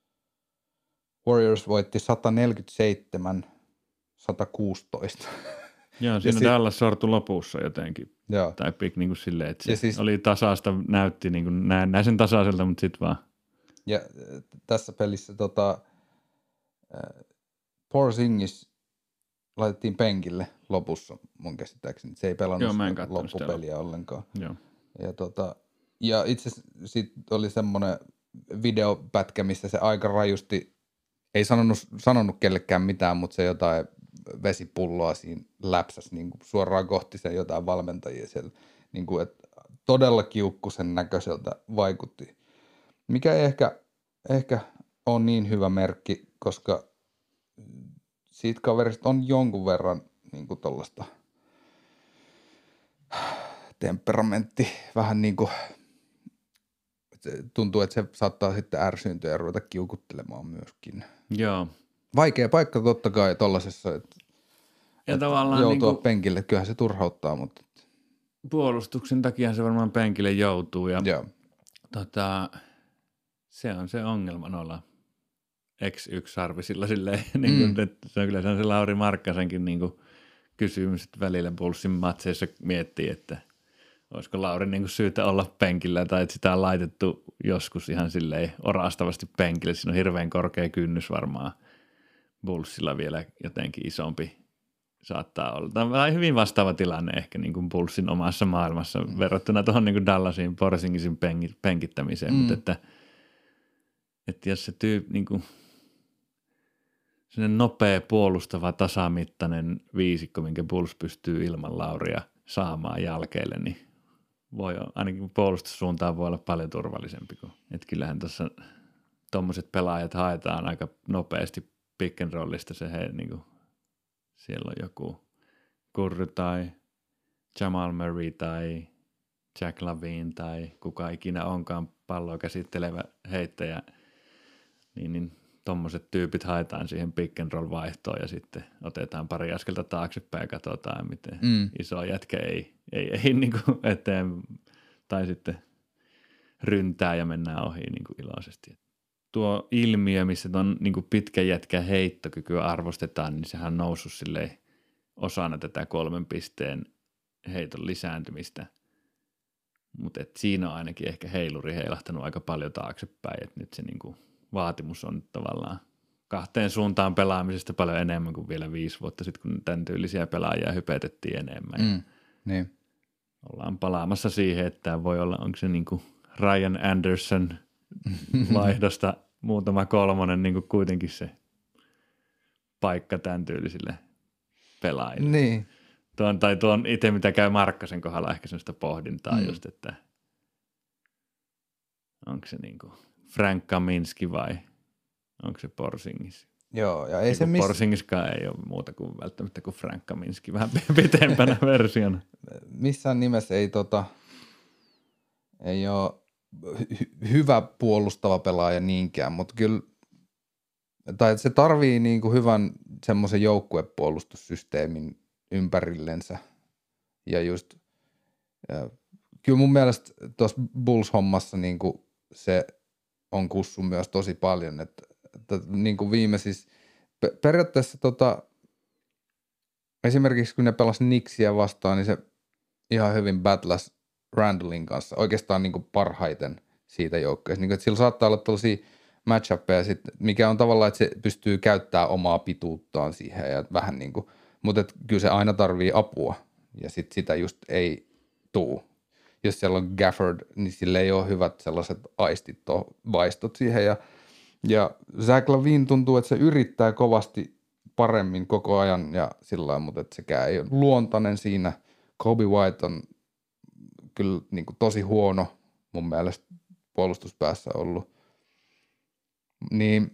Warriors voitti sata neljäkymmentäseitsemän sata kuusitoista. Joo, siinä si- Dallas sortui lopussa jotenkin. Joo. Tai pik niin kuin silleen, että se siis, oli tasasta, näytti niin kuin näennäisen tasaiselta, mutta sitten vaan. Ja tässä pelissä tota, äh, Porzingis laitettiin penkille lopussa mun käsittääkseni. Se ei pelannut Joo, loppupeliä ollenkaan. Joo. Ja, tota, ja itse sitten oli semmoinen videopätkä, missä se aika rajusti, ei sanonut, sanonut kellekään mitään, mutta se jotain vesipulloa siinä läpsäsi niin kuin suoraan kohti sen jotain valmentajia siellä. Niin kuin, että todella kiukkusen näköiseltä vaikutti. Mikä ei ehkä, ehkä on niin hyvä merkki, koska siitä kaverista on jonkun verran niin kuin tollaista temperamentti, vähän niin kuin tuntuu, että se saattaa sitten ärsyyntyä ja ruveta kiukuttelemaan myöskin. Joo. Vaikea paikka totta kai tollasessa, että et tavallaan joutua niin penkille. Kyllähän se turhauttaa, mutta puolustuksen takia se varmaan penkille joutuu. Ja Joo. Tota, se on se ongelma noilla X yksi-sarvisilla silleen, niin kuin, mm. että se on kyllä se, on se Lauri Markkasenkin niin kuin kysymys, että välillä Bullsin matseissa miettii, että olisiko Lauri niin kuin syytä olla penkillä tai että sitä on laitettu joskus ihan silleen orastavasti penkille. Siinä on hirveän korkea kynnys varmaan Bullsilla vielä jotenkin isompi saattaa olla. Tämä on hyvin vastaava tilanne ehkä niin kuin Bullsin omassa maailmassa mm. verrattuna tuohon niin kuin Dallasin Porzingisin penkittämiseen, mm. mutta että, että jos se tyyppi niin kuin sellainen nopea, puolustava, tasamittainen viisikko, minkä Bulls pystyy ilman Lauria saamaan jälkeelle, niin voi ainakin puolustussuuntaan voi olla paljon turvallisempi. Kuin, että kyllähän tuossa tuommoiset pelaajat haetaan aika nopeasti pick and rollista. Se he, niin kuin, siellä on joku Kurry tai Jamal Murray tai Jack Lavine tai kuka ikinä onkaan palloa käsittelevä heittäjä, niin, niin tuommoiset tyypit haetaan siihen pick and roll vaihtoon ja sitten otetaan pari askelta taaksepäin ja katsotaan, miten mm. iso jätkä ei, ei, ei niin kuin eteen tai sitten ryntää ja mennään ohi niin kuin iloisesti. Tuo ilmiö, missä tuon niin kuin pitkän jätkän heittokykyä arvostetaan, niin sehän on noussut silleen osana tätä kolmen pisteen heiton lisääntymistä. Mutta siinä on ainakin ehkä heiluri heilahtanut aika paljon taaksepäin, että nyt se niinku vaatimus on tavallaan kahteen suuntaan pelaamisesta paljon enemmän kuin vielä viisi vuotta sitten, kun tämän tyylisiä pelaajia hypetettiin enemmän. Mm, niin. Ollaan palaamassa siihen, että voi olla, onko se niinku Ryan Anderson vaihdosta muutama kolmonen niinku kuitenkin se paikka tämän tyylisille pelaajille. Niin. Tuon, tai tuon itse, mitä käy Markkasen kohdalla, ehkä sellaista pohdintaa mm. just, että onko se niinku Frank Kaminski vai onko se Porzingis? Joo, ja ei ja se miss... Porzingiskaan ei ole muuta kuin välttämättä kuin Frank Kaminski, vähän pitempänä versiona. Missään nimessä ei, tota, ei ole hy- hyvä puolustava pelaaja niinkään, mutta kyllä tai se tarvii niinku hyvän semmoisen joukkuepuolustussysteemin ympärillensä. Ja just, ja kyllä mun mielestä tuossa Bulls-hommassa niinku se on kussu myös tosi paljon, että, että niinku viime siis, periaatteessa tota, esimerkiksi kun ne pelasi Knicksiä vastaan, niin se ihan hyvin battlas Randallin kanssa, oikeastaan niinku parhaiten siitä joukkueesta. Niinku, että sillä saattaa olla tällaisia match-upeja, mikä on tavallaan, että se pystyy käyttämään omaa pituuttaan siihen ja vähän niin kuin, mutta kyllä se aina tarvii apua ja sit sitä just ei tuu. Jos siellä on Gafford, niin sillä ei ole hyvät sellaiset aistit, vaistot siihen ja, ja Zach LaVine tuntuu, että se yrittää kovasti paremmin koko ajan ja sillä lailla, mutta että sekään ei ole luontainen siinä. Kobe White on kyllä niin kuin tosi huono mun mielestä puolustuspäässä ollut. Niin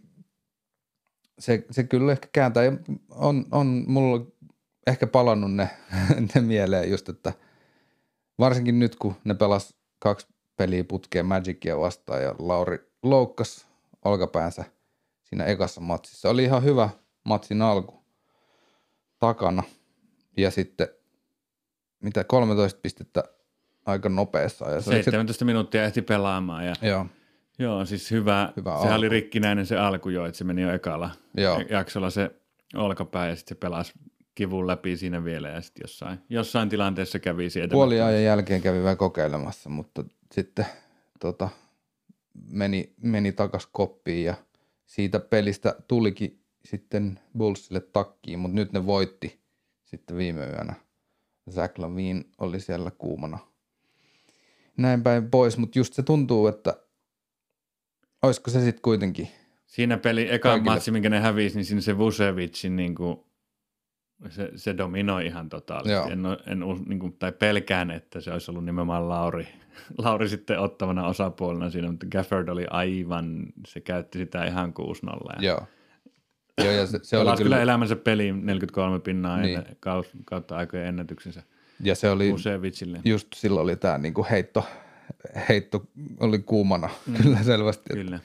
se, se kyllä ehkä kääntää. On, on mulla ehkä palannut ne, ne mieleen just, että varsinkin nyt, kun ne pelas kaksi peliä putkeen Magicia vastaan ja Lauri loukkasi olkapäänsä siinä ekassa matsissa. Oli ihan hyvä matsin alku takana ja sitten mitä kolmetoista pistettä aika nopeassa ajassa. seitsemäntoista se... minuuttia ehti pelaamaan ja joo. Joo, siis hyvä. hyvä Sehän alku. Oli rikkinäinen se alku jo, että se meni jo ekalla Joo. jaksolla se olkapää ja sitten se pelasi kivun läpi siinä vielä ja sitten jossain, jossain tilanteessa kävi sieltä. Puoliajan jälkeen kävi vähän kokeilemassa, mutta sitten tota, meni, meni takas koppiin ja siitä pelistä tulikin sitten Bullsille takkiin, mutta nyt ne voitti sitten viime yönä. Zach LaVine oli siellä kuumana. Näin päin pois, mutta just se tuntuu, että olisiko se sitten kuitenkin? Siinä peli, eka kaikille... matsi, minkä ne hävisi, niin siinä se Vucevicin niin kuin, se, se dominoi ihan totaalisesti. En, en, niin kuin, tai pelkään, että se olisi ollut nimenomaan Lauri, Lauri sitten ottavana osapuolena siinä, mutta Gafford oli aivan, se käytti sitä ihan kuusi nolla. Joo. Joo, ja se, se oli kyllä, kyllä elämänsä peliin neljäkymmentäkolme pinnaa niin. ennen, kautta aikojen ennätyksensä ja se oli Vucevicille. Just silloin oli tämä niinku heitto, heitto oli kuumana, mm. kyllä selvästi. Kyllä.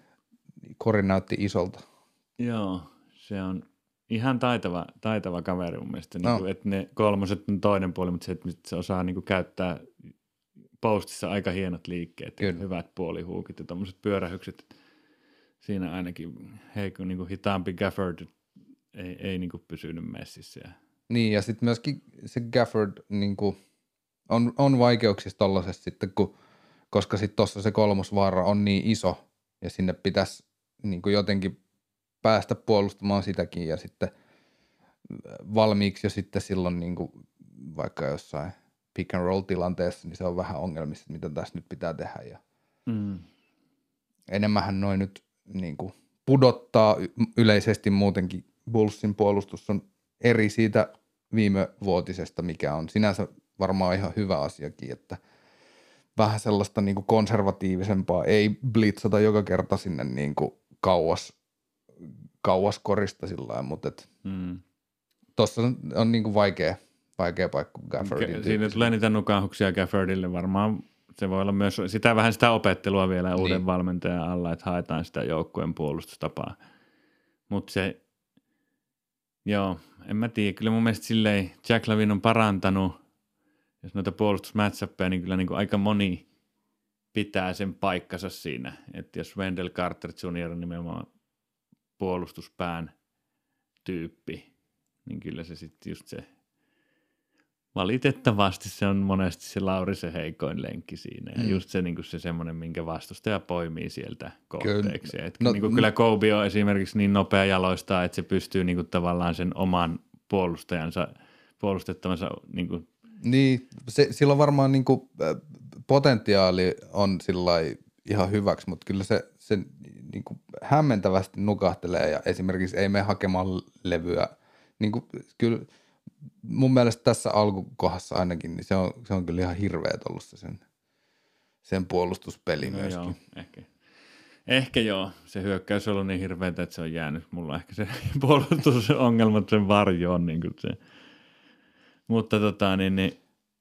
Kori näytti isolta. Joo, se on ihan taitava, taitava kaveri mun mielestä. No. Niin kuin, että ne kolmoset on toinen puoli, mutta se, että se osaa niin kuin käyttää postissa aika hienot liikkeet. Kyllä. Hyvät puolihuukit ja tommoset pyörähykset. Siinä ainakin heikko niin kuin hitaampi Gafford ei, ei niin kuin pysynyt messissä. Niin ja sitten myöskin se Gafford niin kuin on, on vaikeuksissa tollaisessa sitten, kun, koska sitten tuossa se kolmosvaara on niin iso ja sinne pitäisi niin kuin jotenkin päästä puolustamaan sitäkin ja sitten valmiiksi jo sitten silloin niin kuin vaikka jossain pick and roll tilanteessa, niin se on vähän ongelmista, mitä tässä nyt pitää tehdä. Ja mm. enemmänhän noin nyt niin kuin pudottaa yleisesti muutenkin. Bullsin puolustus on eri siitä viime vuotisesta, mikä on sinänsä varmaan ihan hyvä asiakin, että vähän sellaista niin kuin konservatiivisempaa, ei blitzata joka kerta sinne niin kuin kauas, kauas korista sillä lailla, mutta et Mm. tossa on, on niin kuin vaikea, vaikea paikka Gaffordin Ke- Siinä tulee niitä nukahuksia Gaffordille varmaan. Se voi olla myös sitä vähän sitä opettelua vielä niin. Uuden valmentajan alla, että haetaan sitä joukkueen puolustustapaa. Mutta se, joo, en mä tiedä. Kyllä mun mielestä silleen Jack Lavin on parantanut, jos noita puolustusmatchappeja, niin kyllä niin kuin aika moni pitää sen paikkansa siinä. Että jos Wendell Carter juniori on nimenomaan puolustuspään tyyppi, niin kyllä se sitten just se, valitettavasti se on monesti se Lauri se heikoin lenkki siinä. Ja mm. just se, niin se semmoinen, minkä vastustaja poimii sieltä kohteeksi. Kyllä, no, niin kyllä Kobe on esimerkiksi niin nopea jaloistaa, että se pystyy niin kuin tavallaan sen oman puolustajansa, puolustettavansa. Niin, kuin niin se, sillä on varmaan niin kuin, potentiaali on sillai ihan hyväksi, mutta kyllä se, se niin kuin hämmentävästi nukahtelee ja esimerkiksi ei mene hakemaan levyä. Niin kuin, kyllä mun mielestä tässä alkukohdassa ainakin, niin se on, se on kyllä ihan hirveet ollut se sen, sen puolustuspeli no myöskin. Joo, ehkä. Ehkä joo, se hyökkäys on ollut niin hirveetä, että se on jäänyt. Mulla ehkä se puolustusongelmat sen varjoon. Niin kuin se. Mutta tota niin, niin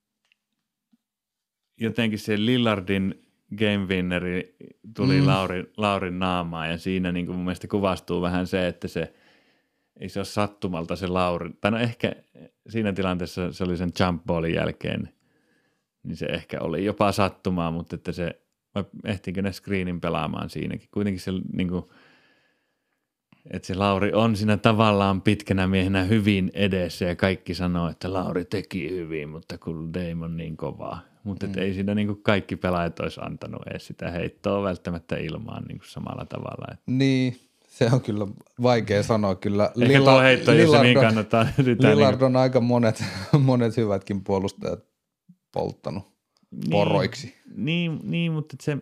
jotenkin se Lillardin game winneri tuli mm. Lauri, Laurin naamaan ja siinä niin kuin mun mielestä kuvastuu vähän se, että se ei se ole sattumalta se Lauri, tai no ehkä siinä tilanteessa se oli sen jump ballin jälkeen, niin se ehkä oli jopa sattumaa, mutta että se, vai ehtiinkö ne screenin pelaamaan siinäkin. Kuitenkin se, niin kuin, että se Lauri on siinä tavallaan pitkänä miehenä hyvin edessä ja kaikki sanoo, että Lauri teki hyvin, mutta kun Dame on niin kovaa. Mutta mm. ei siinä niin kuin kaikki pelaajat olisi antanut edes sitä heittoa välttämättä ilmaan niin kuin samalla tavalla. Että. Niin. Se on kyllä vaikea sanoa kyllä. Ehkä Lilla, tuo heitto, jos se niin kannattaa. Lillard on niin aika monet, monet hyvätkin puolustajat polttanut niin, poroiksi. Niin, niin, mutta se,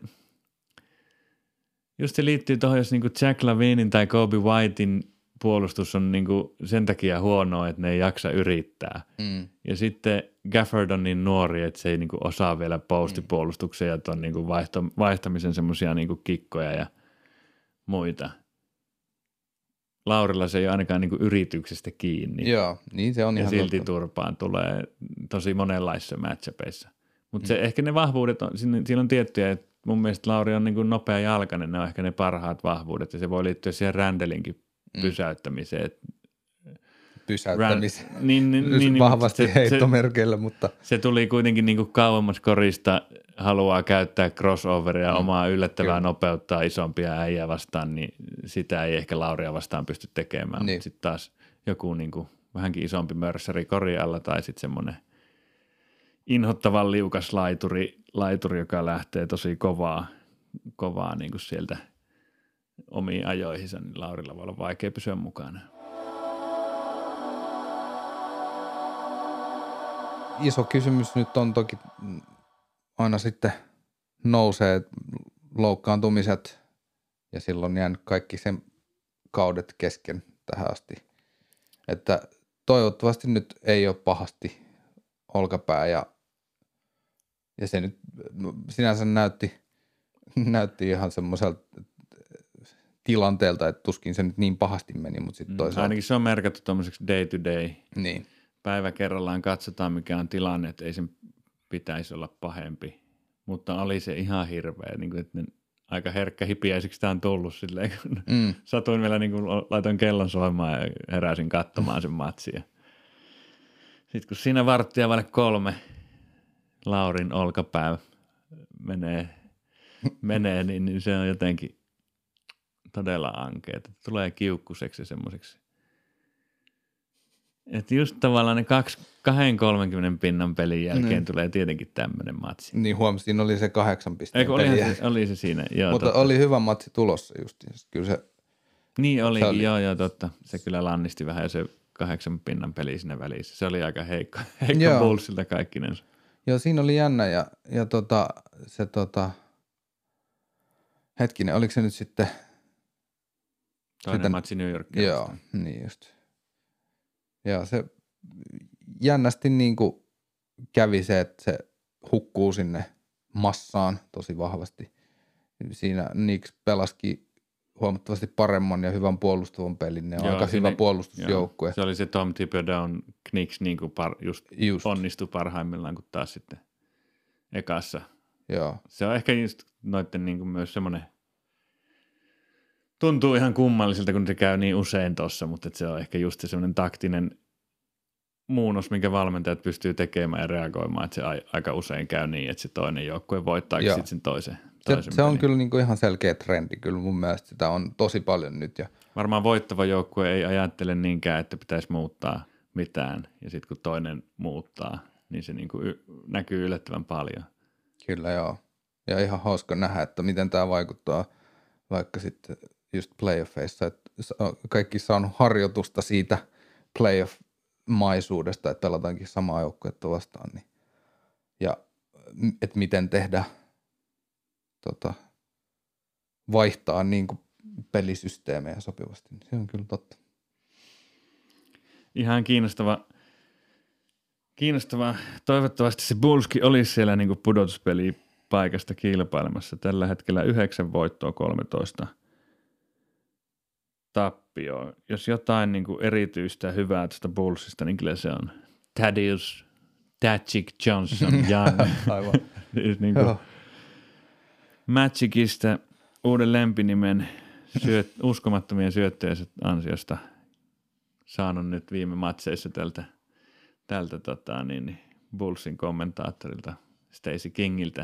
just se liittyy tuohon, jos niinku Jack Lavinin tai Kobe Whitein puolustus on niinku sen takia huonoa, että ne ei jaksa yrittää. Mm. Ja sitten Gafford on niin nuori, että se ei niinku osaa vielä postipuolustuksen ja tuon niinku vaihto, vaihtamisen semmoisia niinku kikkoja ja muita. Laurilla se ei ole ainakaan niinku yrityksestä kiinni. Joo, niin se on ja ihan silti totta. Turpaan tulee tosi monenlaisissa matchupeissa. Mutta se mm. ehkä ne vahvuudet on, siinä on tiettyjä, että mun mielestä Lauri on niinku nopea jalkainen, ne on ehkä ne parhaat vahvuudet ja se voi liittyä siihen Randallinkin mm. pysäyttämiseen. Pysäyttämiseen, Ran, niin, niin, niin, vahvasti se, heittomerkeillä, mutta. Se tuli kuitenkin niinku kauemmas korista, haluaa käyttää crossoveria, mm. omaa yllättävää Kyllä. nopeuttaa isompia äijää vastaan, niin sitä ei ehkä Lauria vastaan pysty tekemään. Niin. Sitten taas joku niinku vähänkin isompi mörssäri korialla tai sitten semmoinen inhottavan liukas laituri, laituri, joka lähtee tosi kovaa, kovaa niinku sieltä omiin ajoihinsa, niin Laurilla voi olla vaikea pysyä mukana. Iso kysymys nyt on toki aina sitten nousee loukkaantumiset ja silloin jäänyt kaikki sen kaudet kesken tähän asti. Että toivottavasti nyt ei ole pahasti olkapää ja, ja se nyt sinänsä näytti, näytti ihan semmoiselta tilanteelta, että tuskin se nyt niin pahasti meni, mutta sitten toisaalta. Ainakin se on merkattu tuommoiseksi day to day. Niin. Päivä kerrallaan katsotaan, mikä on tilanne, että ei sen pitäisi olla pahempi. Mutta oli se ihan hirveä, niin kuin, että ne, aika herkkä hipiäisiksi tämä on tullut silleen, kun mm. satuin vielä, niin kuin laitoin kellon soimaan ja heräsin katsomaan sen matsia. Sitten kun siinä varttia vaille kolme Laurin olkapää menee, menee niin, niin se on jotenkin todella ankeeta. Tulee kiukkuseksi ja semmoiseksi. Että just tavallaan ne kaksikymmentä kolmekymmentä pinnan pelin jälkeen mm. tulee tietenkin tämmöinen matsi. Niin huomasin, siinä oli se kahdeksan pisteen Eikö, peli. Se, oli se siinä, joo. Mutta totta. oli hyvä matsi tulossa justiin. Kyllä se, niin oli, se oli, joo joo totta. Se kyllä lannisti vähän ja se kahdeksan pinnan peli siinä välissä. Se oli aika heikko, heikko Bullsilta kaikkinensa. Joo, siinä oli jännä ja, ja tota, se tota, hetkinen, oliko se nyt sitten toinen sitten, matsi New Yorkia. Joo, vastaan. Niin just. Ja se jännästi niin kuin kävi se, että se hukkuu sinne massaan tosi vahvasti. Siinä Knicks pelasikin huomattavasti paremman ja hyvän puolustavan pelin. Ne on Joo, aika siinä, hyvä puolustusjoukkue. Joo, se oli se Tom Thibodeau'n Knicks niin kuin par, just, just onnistui parhaimmillaan kuin taas sitten ekassa. Joo. Se on ehkä just noitten niin kuin myös semmoinen, tuntuu ihan kummalliselta, kun se käy niin usein tossa, mutta se on ehkä just se semmoinen taktinen muunnos, minkä valmentajat pystyy tekemään ja reagoimaan, että se aika usein käy niin, että se toinen joukkue voittaakin sitten sen toisen. Se, se on kyllä niin kuin ihan selkeä trendi, kyllä mun mielestä sitä on tosi paljon nyt. Ja varmaan voittava joukkue ei ajattele niinkään, että pitäisi muuttaa mitään, ja sitten kun toinen muuttaa, niin se niin kuin y- näkyy yllättävän paljon. Kyllä joo, ja ihan hauska nähdä, että miten tämä vaikuttaa vaikka sitten just playoffeissa, että kaikki saanut harjoitusta siitä playoff-maisuudesta, että pelataankin samaa joukkuetta vastaan, niin, ja että miten tehdä tota, vaihtaa niin kuin pelisysteemejä sopivasti. Se on kyllä totta. Ihan kiinnostava. Kiinnostava. Toivottavasti se Bullski olisi siellä niin kuin pudotuspelipaikasta kilpailemassa. Tällä hetkellä yhdeksän voittoa, kolmetoista tappioa. Jos jotain niin kuin erityistä hyvää tästä Bullsista, niin kyllä se on Thaddeus Magic Johnson Young. Aivan. niin kuin Magicista uuden lempinimen syöt, uskomattomien syöttöjen ansiosta saanut nyt viime matseissa tältä, tältä tota, niin, Bullsin kommentaattorilta Stacey Kingiltä.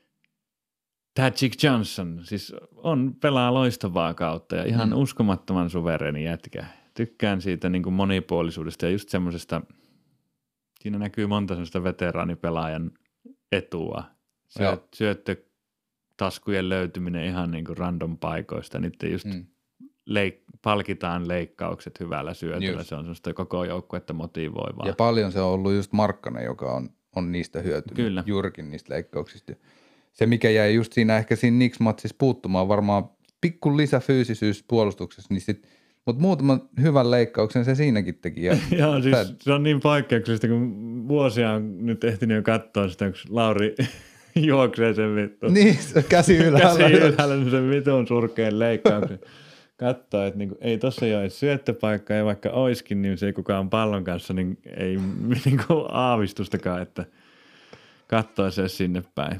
Magic Johnson, siis on pelaa loistavaa kautta ja ihan mm. uskomattoman suvereeni jätkä. Tykkään siitä niin kuin monipuolisuudesta ja just semmoisesta, siinä näkyy monta semmoista veteraanipelaajan etua. Syöt, syöttötaskujen löytyminen ihan niin kuin random paikoista, niiden just mm. leik- palkitaan leikkaukset hyvällä syötöllä. Just. Se on semmoista koko joukkuetta motivoivaa. Ja paljon se on ollut just Markkanen, joka on, on niistä hyötynyt. Kyllä. Juurikin niistä leikkauksista. Se, mikä jäi just siinä ehkä siinä Knicks-matsissa puuttumaan, varmaan pikku lisäfyysisyys puolustuksessa, niin sit, mutta muutaman hyvän leikkauksen se siinäkin teki. Ja Joo, siis Tää... se on niin poikkeuksellista, kun vuosia on nyt ehtinyt jo katsoa sitä, kun Lauri juoksee sen vittu. Niin, käsi ylhäällä. Käsi ylhäällä sen vitun surkeen leikkauksen. Katsoo, että niinku, ei tossa jo edes syöttöpaikka, ja vaikka oiskin, niin se ei kukaan pallon kanssa, niin ei niinku aavistustakaan, että katsoo se sinne päin.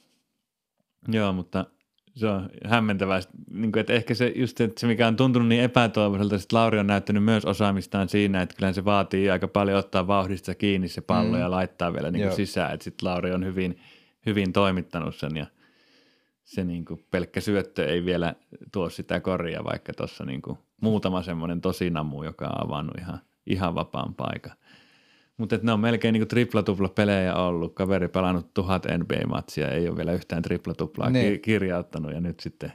Joo, mutta se on hämmentävää, niin kuin, että ehkä se just että se, mikä on tuntunut niin epätoivoiselta, että Lauri on näyttänyt myös osaamistaan siinä, että kyllä se vaatii aika paljon ottaa vauhdista kiinni se pallo mm. ja laittaa vielä niin kuin sisään, että sitten Lauri on hyvin, hyvin toimittanut sen ja se niin kuin pelkkä syöttö ei vielä tuo sitä koria, vaikka tuossa niin kuin muutama semmoinen tosi namu, joka on avannut ihan, ihan vapaan paikan. Mutta ne on melkein niinku tripla-tupla pelejä ollut. Kaveri pelannut tuhat N B A-matsia, ei ole vielä yhtään tripla-tuplaa ki- kirjauttanut ja nyt sitten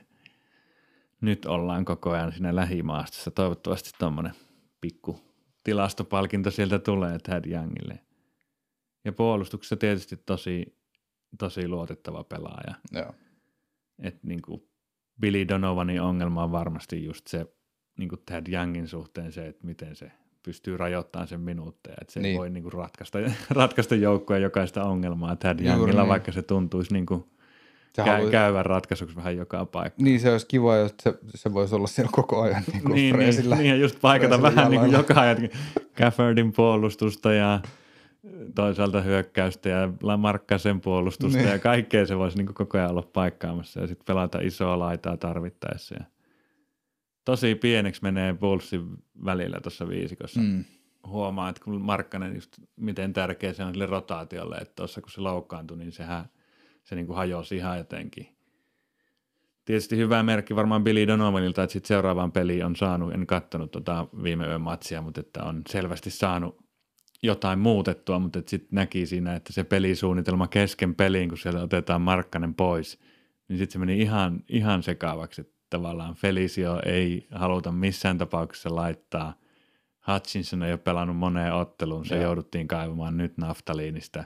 nyt ollaan koko ajan siinä lähimaastossa. Toivottavasti tuommoinen pikku tilastopalkinto sieltä tulee Thad Youngille. Ja puolustuksessa tietysti tosi, tosi luotettava pelaaja. Joo. Et niinku Billy Donovanin ongelma on varmasti just se niinku Thad Youngin suhteen se, että miten se pystyy rajoittamaan sen minuutteja, että se niin. ei voi niinku ratkaista, ratkaista joukkoja jokaista ongelmaa Thad Youngilla, niin. vaikka se tuntuisi niinku kä- haluaisi... käyvän ratkaisuksi vähän joka paikka. Niin se olisi kiva, jos se, se voisi olla siellä koko ajan niinku niin, freesillä. Niin, ja just paikata vähän niinku joka ajan Gaffordin puolustusta ja toisaalta hyökkäystä ja Markkasen puolustusta niin. ja kaikkea se voisi niinku koko ajan olla paikkaamassa ja sitten pelata isoa laitaa tarvittaessa ja tosi pieneksi menee Bullsin välillä tuossa viisikossa. Mm. Huomaa, että kun Markkanen just miten tärkeä se on sille rotaatiolle, että tuossa kun se loukkaantui, niin sehän se niin kuin hajosi ihan jotenkin. Tietysti hyvä merkki varmaan Billy Donovanilta, että sitten seuraavaan peliin on saanut, en katsonut tota viime yön matsia, mutta että on selvästi saanut jotain muutettua, mutta sitten näki siinä, että se pelisuunnitelma kesken peliin, kun sieltä otetaan Markkanen pois, niin sitten se meni ihan, ihan sekaavaksi, että tavallaan Felicio ei haluta missään tapauksessa laittaa. Hutchinson ei ole pelannut moneen otteluun, se Joo. jouduttiin kaivamaan nyt naftaliinista.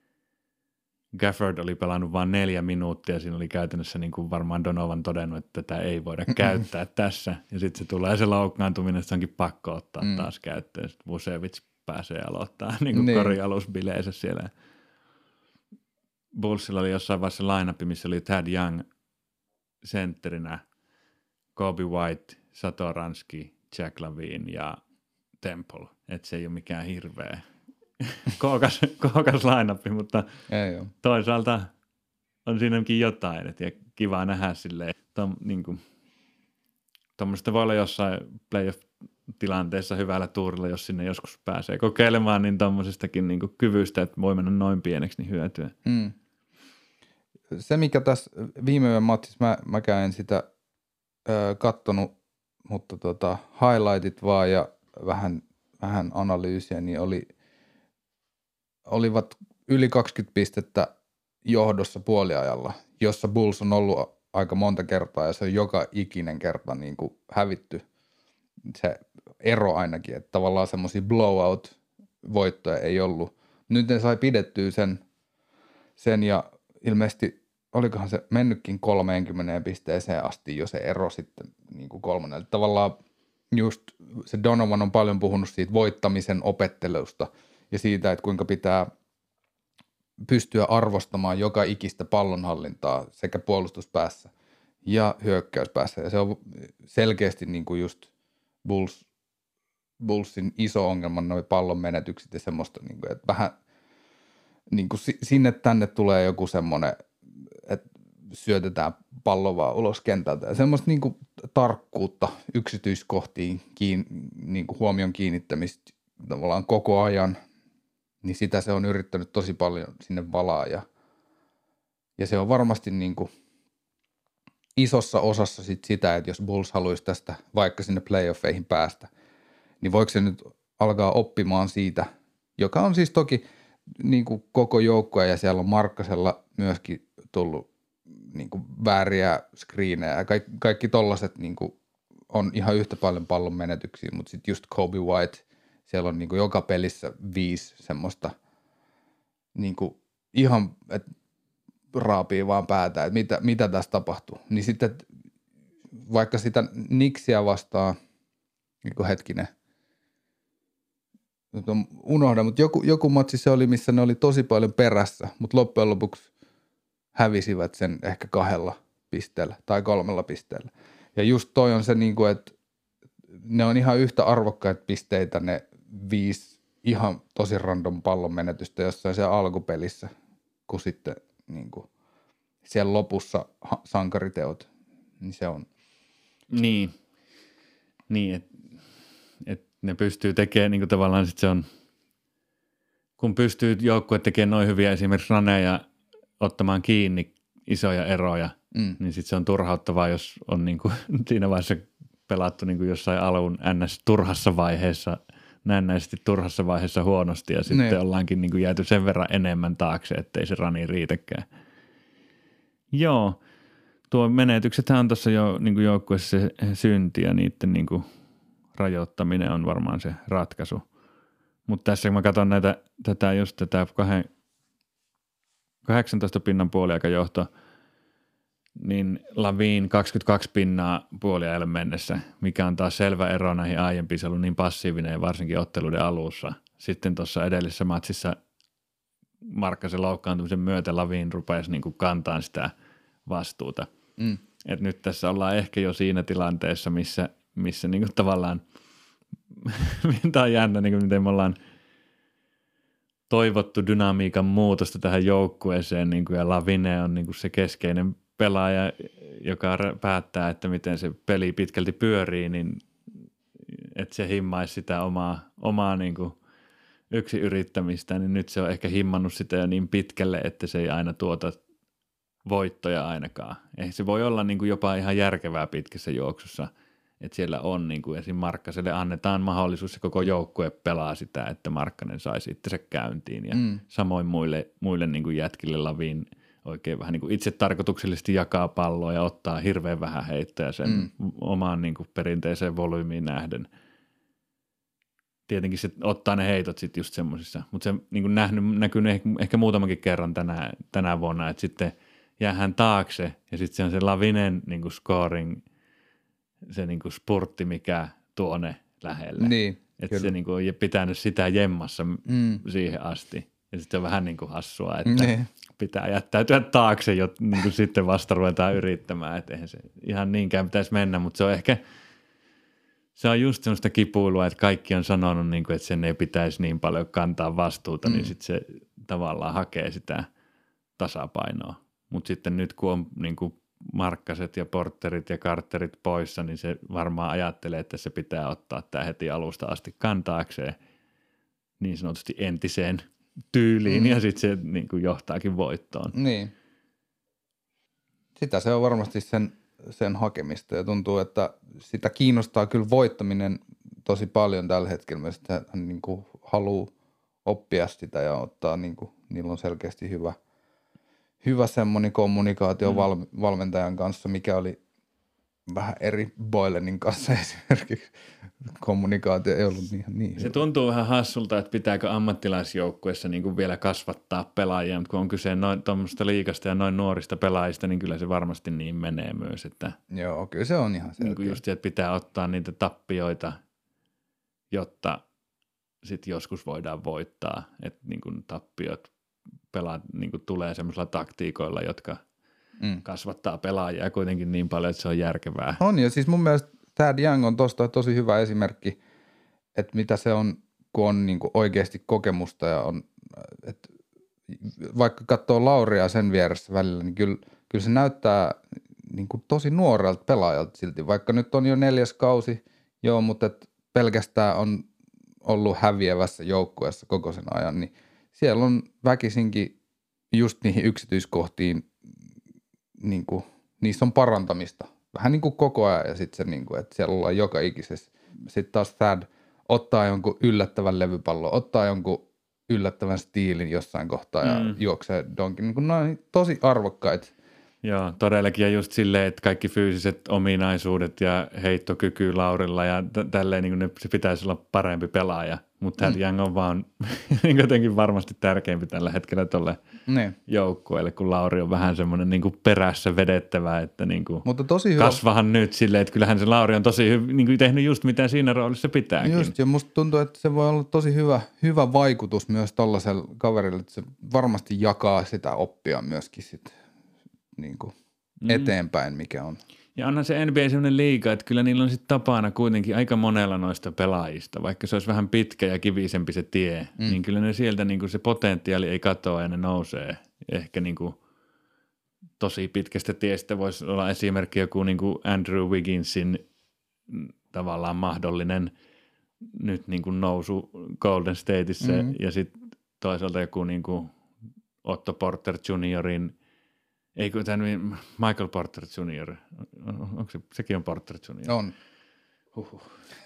Gafford oli pelannut vain neljä minuuttia, siinä oli käytännössä niin kuin varmaan Donovan todennut, että tätä ei voida käyttää tässä. Ja sitten se tulee se loukkaantuminen, että se onkin pakko ottaa mm. taas käyttöön. Sitten Vucevic pääsee aloittaa niin kuin niin. korialusbileensä siellä. Bullsilla oli jossain vaiheessa line-up, missä oli Thad Young sentterinä, Kobe White, Satoranski, Jack Lavine ja Temple. Että se ei ole mikään hirveä kookas, kookas line-up, mutta ei ole. Toisaalta on siinäkin jotain, et ja kiva nähdä silleen, tom, niin kuin, tuommoista voi olla jossain playoff-tilanteessa hyvällä tuurilla, jos sinne joskus pääsee kokeilemaan, niin tuommoisestakin niin kuin kyvystä, että voi mennä noin pieneksi, niin hyötyä. Mm. Se, mikä tässä viime yön matsissa, mä, mäkään en sitä ö, kattonut, mutta tota, highlightit vaan ja vähän, vähän analyysiä, niin oli, olivat yli kaksikymmentä pistettä johdossa puoliajalla, jossa Bulls on ollut aika monta kertaa ja se on joka ikinen kerta niin kuin hävitty se ero ainakin, että tavallaan semmoisia blowout-voittoja ei ollut. Nyt ne sai pidettyä sen, sen ja ilmeisesti olikohan se mennytkin kolmeenkymmeneen pisteeseen asti jo se ero sitten niin kuin kolmannelle. Tavallaan just se Donovan on paljon puhunut siitä voittamisen opettelusta ja siitä, että kuinka pitää pystyä arvostamaan joka ikistä pallonhallintaa sekä puolustuspäässä ja hyökkäyspäässä. Ja se on selkeästi niin kuin just Bulls, Bullsin iso ongelma, nuo pallon menetykset ja semmoista, niin kuin, että vähän niin kuin sinne tänne tulee joku semmoinen, että syötetään pallo vaan ulos kentältä. Ja semmoista niin kuin tarkkuutta yksityiskohtiin kiin, niin kuin huomion kiinnittämistä tavallaan koko ajan, niin sitä se on yrittänyt tosi paljon sinne valaa ja, ja se on varmasti niin kuin isossa osassa sit sitä, että jos Bulls haluaisi tästä vaikka sinne playoffeihin päästä, niin voiko se nyt alkaa oppimaan siitä, joka on siis toki niin kuin koko joukkoa ja siellä on Markkasella myöskin tullut niin kuin vääriä screenejä ja kaikki, kaikki tollaset niin kuin on ihan yhtä paljon pallon menetyksiä, mutta sitten just Kobe White, siellä on niin kuin joka pelissä viisi semmoista niin kuin ihan, että raapii vaan päätä, että mitä, mitä tässä tapahtuu. Niin sitten vaikka sitä Knicksiä vastaan, niin kuin hetkinen, unohda, mutta joku, joku matsi se oli, missä ne oli tosi paljon perässä, mutta loppujen lopuksi hävisivät sen ehkä kahdella pisteellä tai kolmella pisteellä. Ja just toi on se, niin kuin, että ne on ihan yhtä arvokkaita pisteitä ne viisi ihan tosi random pallon menetystä jossain siellä alkupelissä, kun sitten niin kuin siellä lopussa sankariteot, niin se on. Niin, niin että et ne pystyy tekemään niin kuin tavallaan sit se on, kun pystyy joukkue tekemään noin hyviä esimerkiksi raneja ottamaan kiinni isoja eroja, mm. niin sitten se on turhauttavaa, jos on niin kuin siinä vaiheessa pelattu niin kuin jossain alun ns. Turhassa vaiheessa, näennäisesti turhassa vaiheessa huonosti ja sitten ne. Ollaankin niin kuin jääty sen verran enemmän taakse, ettei se rani riitäkään. Joo, tuo menetyksethän on tuossa jo niin kuin joukkueessa se synti ja niiden niin kuin rajoittaminen on varmaan se ratkaisu. Mutta tässä kun mä katson näitä, tätä just tätä kahdeksantoista pinnan puoliaikajohto, niin Lavine kaksikymmentäkaksi pinnaa puoliajalle mennessä, mikä on taas selvä ero näihin aiempiin. Se on ollut niin passiivinen ja varsinkin otteluiden alussa. Sitten tuossa edellisessä matsissa Markkasen loukkaantumisen myötä Lavine rupesi niin kuin kantamaan sitä vastuuta. Mm. Et nyt tässä ollaan ehkä jo siinä tilanteessa, missä, missä niin kuin tavallaan, tämä on jännä, niin kuin miten me ollaan toivottu dynamiikan muutosta tähän joukkueeseen, niin kuin, ja Lavine on niin kuin se keskeinen pelaaja, joka päättää, että miten se peli pitkälti pyörii, niin että se himmaisi sitä omaa, omaa niin kuin yksin yrittämistä, niin nyt se on ehkä himmannut sitä jo niin pitkälle, että se ei aina tuota voittoja ainakaan. Ehkä se voi olla niin kuin jopa ihan järkevää pitkässä juoksussa, että siellä on niin kuin esim. Markkaselle annetaan mahdollisuus ja koko joukkue pelaa sitä, että Markkanen saisi itsensä käyntiin ja mm. samoin muille, muille niin kuin jätkille Lavine oikein vähän niin kuin itse tarkoituksellisesti jakaa palloa ja ottaa hirveän vähän heittoja sen mm. omaan niin kuin perinteiseen volyymiin nähden. Tietenkin se ottaa ne heitot sitten just semmoisissa, mutta se niin kuin nähnyt, näkynyt ehkä, ehkä muutamankin kerran tänä, tänä vuonna, että sitten jäähän taakse ja sitten se on se Lavinen niin kuin scoring, se niin kuin spurtti, mikä tuo ne lähelle. Niin, että se niin kuin on pitänyt sitä jemmassa mm. siihen asti. Ja sitten on vähän niin kuin hassua, että niin. pitää jättäytyä taakse, jotta niin kuin sitten vasta ruvetaan yrittämään. Että eihän se ihan niinkään pitäisi mennä, mutta se on ehkä, se on just semmoista kipuilua, että kaikki on sanonut, niin kuin, että sen ei pitäisi niin paljon kantaa vastuuta, mm. niin sitten se tavallaan hakee sitä tasapainoa. Mutta sitten nyt kun on niin kuin Markkaset ja Porterit ja Carterit poissa, niin se varmaan ajattelee, että se pitää ottaa tämä heti alusta asti kantaakseen niin sanotusti entiseen tyyliin mm. ja sitten se niin kuin johtaakin voittoon. Niin. Sitä se on varmasti sen, sen hakemista ja tuntuu, että sitä kiinnostaa kyllä voittaminen tosi paljon tällä hetkellä. Sitä hän niin kuin haluaa oppia sitä ja ottaa, niin kuin, niillä on selkeästi hyvä, hyvä semmoinen kommunikaatio mm. val, valmentajan kanssa, mikä oli vähän eri Boylenin kanssa esimerkiksi. Kommunikaatio ei ollut niin, niin hyvä. Se tuntuu vähän hassulta, että pitääkö ammattilaisjoukkueessa niin kuin vielä kasvattaa pelaajia, mutta kun on kyse noin tuommoista liigasta ja noin nuorista pelaajista, niin kyllä se varmasti niin menee myös. Että joo, kyllä se on ihan selkeä. Niin kuin just, että pitää ottaa niitä tappioita, jotta sitten joskus voidaan voittaa, että niin kuin tappiot pelaat, niin kuin tulee semmoisilla taktiikoilla, jotka mm. kasvattaa pelaajia kuitenkin niin paljon, että se on järkevää. On, ja siis mun mielestä Thad Young on tuosta tosi hyvä esimerkki, että mitä se on, kun on niin kuin oikeasti kokemusta ja on, että vaikka katsoo Lauria sen vieressä välillä, niin kyllä, kyllä se näyttää niin kuin tosi nuorelta pelaajalta silti, vaikka nyt on jo neljäs kausi, joo, mutta et pelkästään on ollut häviävässä joukkueessa koko sen ajan, niin siellä on väkisinkin just niihin yksityiskohtiin, niin kuin, niissä on parantamista. Vähän niin kuin koko ajan ja sitten se, niin kuin, että siellä ollaan joka ikisessä. Sitten taas Thad ottaa jonkun yllättävän levypallon, ottaa jonkun yllättävän stiilin jossain kohtaa ja mm. juoksee donkin. Niin kuin, ne on tosi arvokkaita. Joo, todellakin ja just silleen, että kaikki fyysiset ominaisuudet ja heittokyky Laurilla ja t- tälleen niin kuin ne, se pitäisi olla parempi pelaaja, mutta Thad mm. Young on vaan jotenkin varmasti tärkeämpi tällä hetkellä tuolle ne. joukkueelle, kun Lauri on vähän semmoinen niin kuin perässä vedettävä, että niin kuin mutta tosi hyvä. Kasvahan nyt silleen, että kyllähän se Lauri on tosi hy- niin kuin tehnyt just mitä siinä roolissa pitääkin. Just, ja musta tuntuu, että se voi olla tosi hyvä, hyvä vaikutus myös tollaiselle kaverille, että se varmasti jakaa sitä oppia myöskin sitten. Niin kuin eteenpäin, mikä on. Ja onhan se N B A sellainen liiga, että kyllä niillä on sitten tapana kuitenkin aika monella noista pelaajista, vaikka se olisi vähän pitkä ja kivisempi se tie, mm. niin kyllä ne sieltä niin kuin se potentiaali ei katoa ja ne nousee. Ehkä niin kuin tosi pitkästä tiestä voisi olla esimerkki joku niin kuin Andrew Wigginsin tavallaan mahdollinen nyt niin kuin nousu Golden Stateissa mm. ja sitten toisaalta joku niin kuin Otto Porter juniorin ei kun tämän Michael Porter junior, onko se, sekin on Porter junior? On. Huhhuh.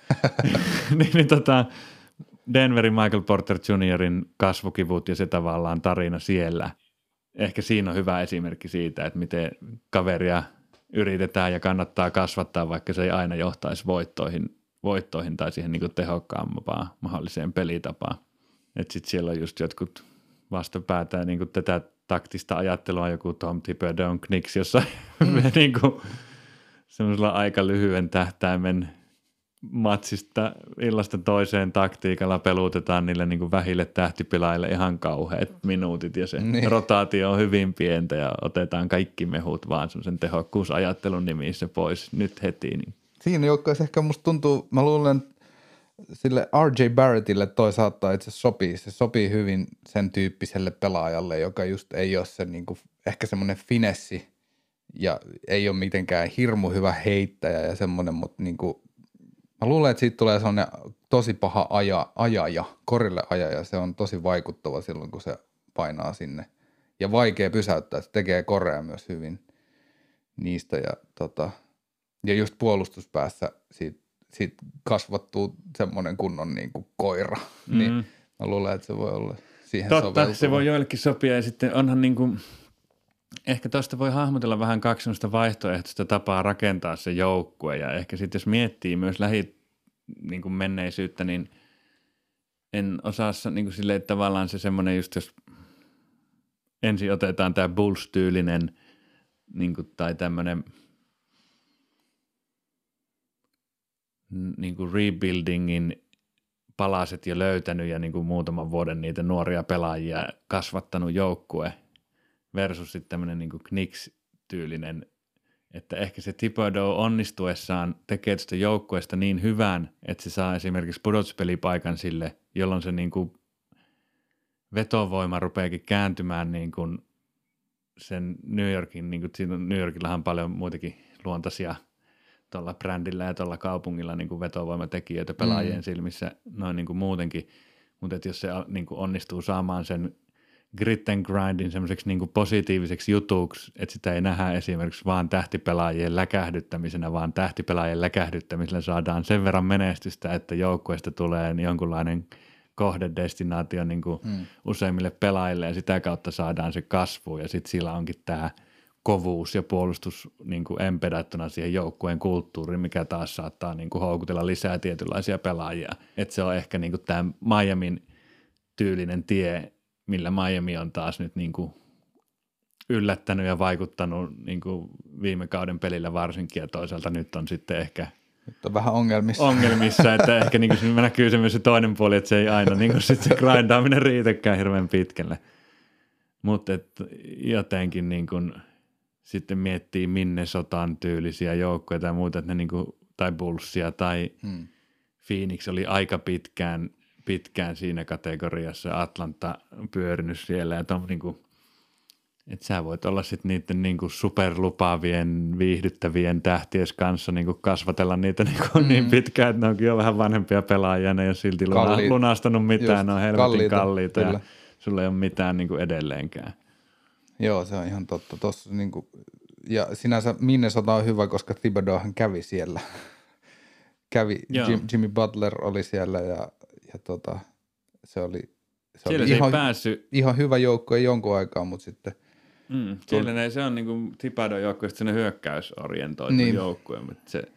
niin, niin tota, Denverin Michael Porter juniorin kasvukivut ja se tavallaan tarina siellä. Ehkä siinä on hyvä esimerkki siitä, että miten kaveria yritetään ja kannattaa kasvattaa, vaikka se ei aina johtaisi voittoihin, voittoihin tai siihen niin kuin tehokkaampaan mahdolliseen pelitapaan. Että sitten siellä on just jotkut vastapäätään niin kuin tätä taktista ajattelua joku Tom Thibodeau Knicks, jossa mm. niin kuin semmoisella aika lyhyen tähtäimen matsista illasta toiseen taktiikalla pelutetaan niille niin kuin vähille tähtipelaajille ihan kauheat minuutit ja se niin. rotaatio on hyvin pientä ja otetaan kaikki mehut vaan semmoisen tehokkuusajattelun nimissä pois nyt heti. Niin. Siinä joukkueessa ehkä musta tuntuu, mä luulen sille R J Barrettille toi saattaa itse sopii. Se sopii hyvin sen tyyppiselle pelaajalle, joka just ei ole se niin kuin, ehkä semmoinen finessi ja ei ole mitenkään hirmu hyvä heittäjä ja semmoinen, mutta niin kuin, mä luulen, että siitä tulee sellainen tosi paha aja, ajaja, korille ajaja. Se on tosi vaikuttava silloin, kun se painaa sinne. Ja vaikea pysäyttää. Se tekee korea myös hyvin niistä. Ja, tota, ja just puolustuspäässä siitä, siitä kasvattuu semmoinen kunnon niin kuin koira. Mm. Niin mä luulen, että se voi olla siihen Totta, soveltuva. Se voi joillekin sopia. Ja sitten onhan niin kuin, ehkä tuosta voi hahmotella vähän kaksi sellaista vaihtoehtoista tapaa rakentaa se joukkue. Ja ehkä sitten jos miettii myös lähi niin kuin menneisyyttä, niin en osaa niin kuin silleen, että tavallaan se semmoinen just, jos ensin otetaan tämä Bulls-tyylinen niin kuin, tai tämmöinen niin kuin rebuildingin palaset jo löytänyt ja niin kuin muutaman vuoden niitä nuoria pelaajia kasvattanut joukkue versus sitten tämmöinen niin kuin Knicks-tyylinen, että ehkä se Thibodeau onnistuessaan tekee tästä joukkueesta niin hyvän, että se saa esimerkiksi pudotuspelipaikan sille, jolloin se niin kuin vetovoima rupeakin kääntymään niin kuin sen New Yorkin, niin kuin siinä New Yorkillahan on paljon muitakin luontaisia tuolla brändillä ja tuolla kaupungilla niin kuin vetovoimatekijöitä pelaajien mm. silmissä noin niin kuin muutenkin, mutta että jos se niin kuin onnistuu saamaan sen grit and grindin semmoiseksi niin kuin positiiviseksi jutuksi, että sitä ei nähdä esimerkiksi vaan tähtipelaajien läkähdyttämisenä, vaan tähtipelaajien läkähdyttämisellä saadaan sen verran menestystä, että joukkueesta tulee jonkunlainen kohdedestinaatio niin kuin mm. useimmille pelaajille ja sitä kautta saadaan se kasvu ja sitten sillä onkin tämä kovuus ja puolustus niin kuin empedattuna siihen joukkueen kulttuuriin, mikä taas saattaa niin kuin houkutella lisää tietynlaisia pelaajia. Että se on ehkä niin kuin tämä Miamin tyylinen tie, millä Miami on taas nyt niin kuin yllättänyt ja vaikuttanut niin kuin viime kauden pelillä varsinkin ja toisaalta nyt on sitten ehkä nyt on vähän ongelmissa. Ongelmissa, että ehkä niin kuin me näkyy se myös se toinen puoli, että se ei aina niin kuin sit se grindaaminen riitäkään hirveän pitkälle. Mutta jotenkin niin kuin sitten miettii Minnesotan tyylisiä joukkoja tai muuta, että ne niin kuin, tai Bullsia tai hmm. Phoenix oli aika pitkään, pitkään siinä kategoriassa, Atlanta pyörinyt siellä ja tom, niin kuin, että sä voit olla sitten niiden niin kuin superlupaavien, viihdyttävien tähties kanssa niin kuin kasvatella niitä niin, kuin mm. niin pitkään, että ne onkin jo vähän vanhempia pelaajia, ne ei ole silti Kalli, lunastanut mitään, just, ne on helvetin kalliita, kalliita ja sulla ei ole mitään niin kuin edelleenkään. Joo, se on ihan totta. Tossa, niin kuin, ja sinänsä Minnesota on hyvä, koska Thibodeauhan kävi siellä. kävi, Jim, Jimmy Butler oli siellä ja, ja tota, se oli, se oli se ihan, päässyt. ihan hyvä joukko jonkun aikaa, mutta sitten Mm, siellä ne, se on niin kuin Thibodeau joukkueesta sellainen hyökkäysorientoitu niin. joukkue, mutta se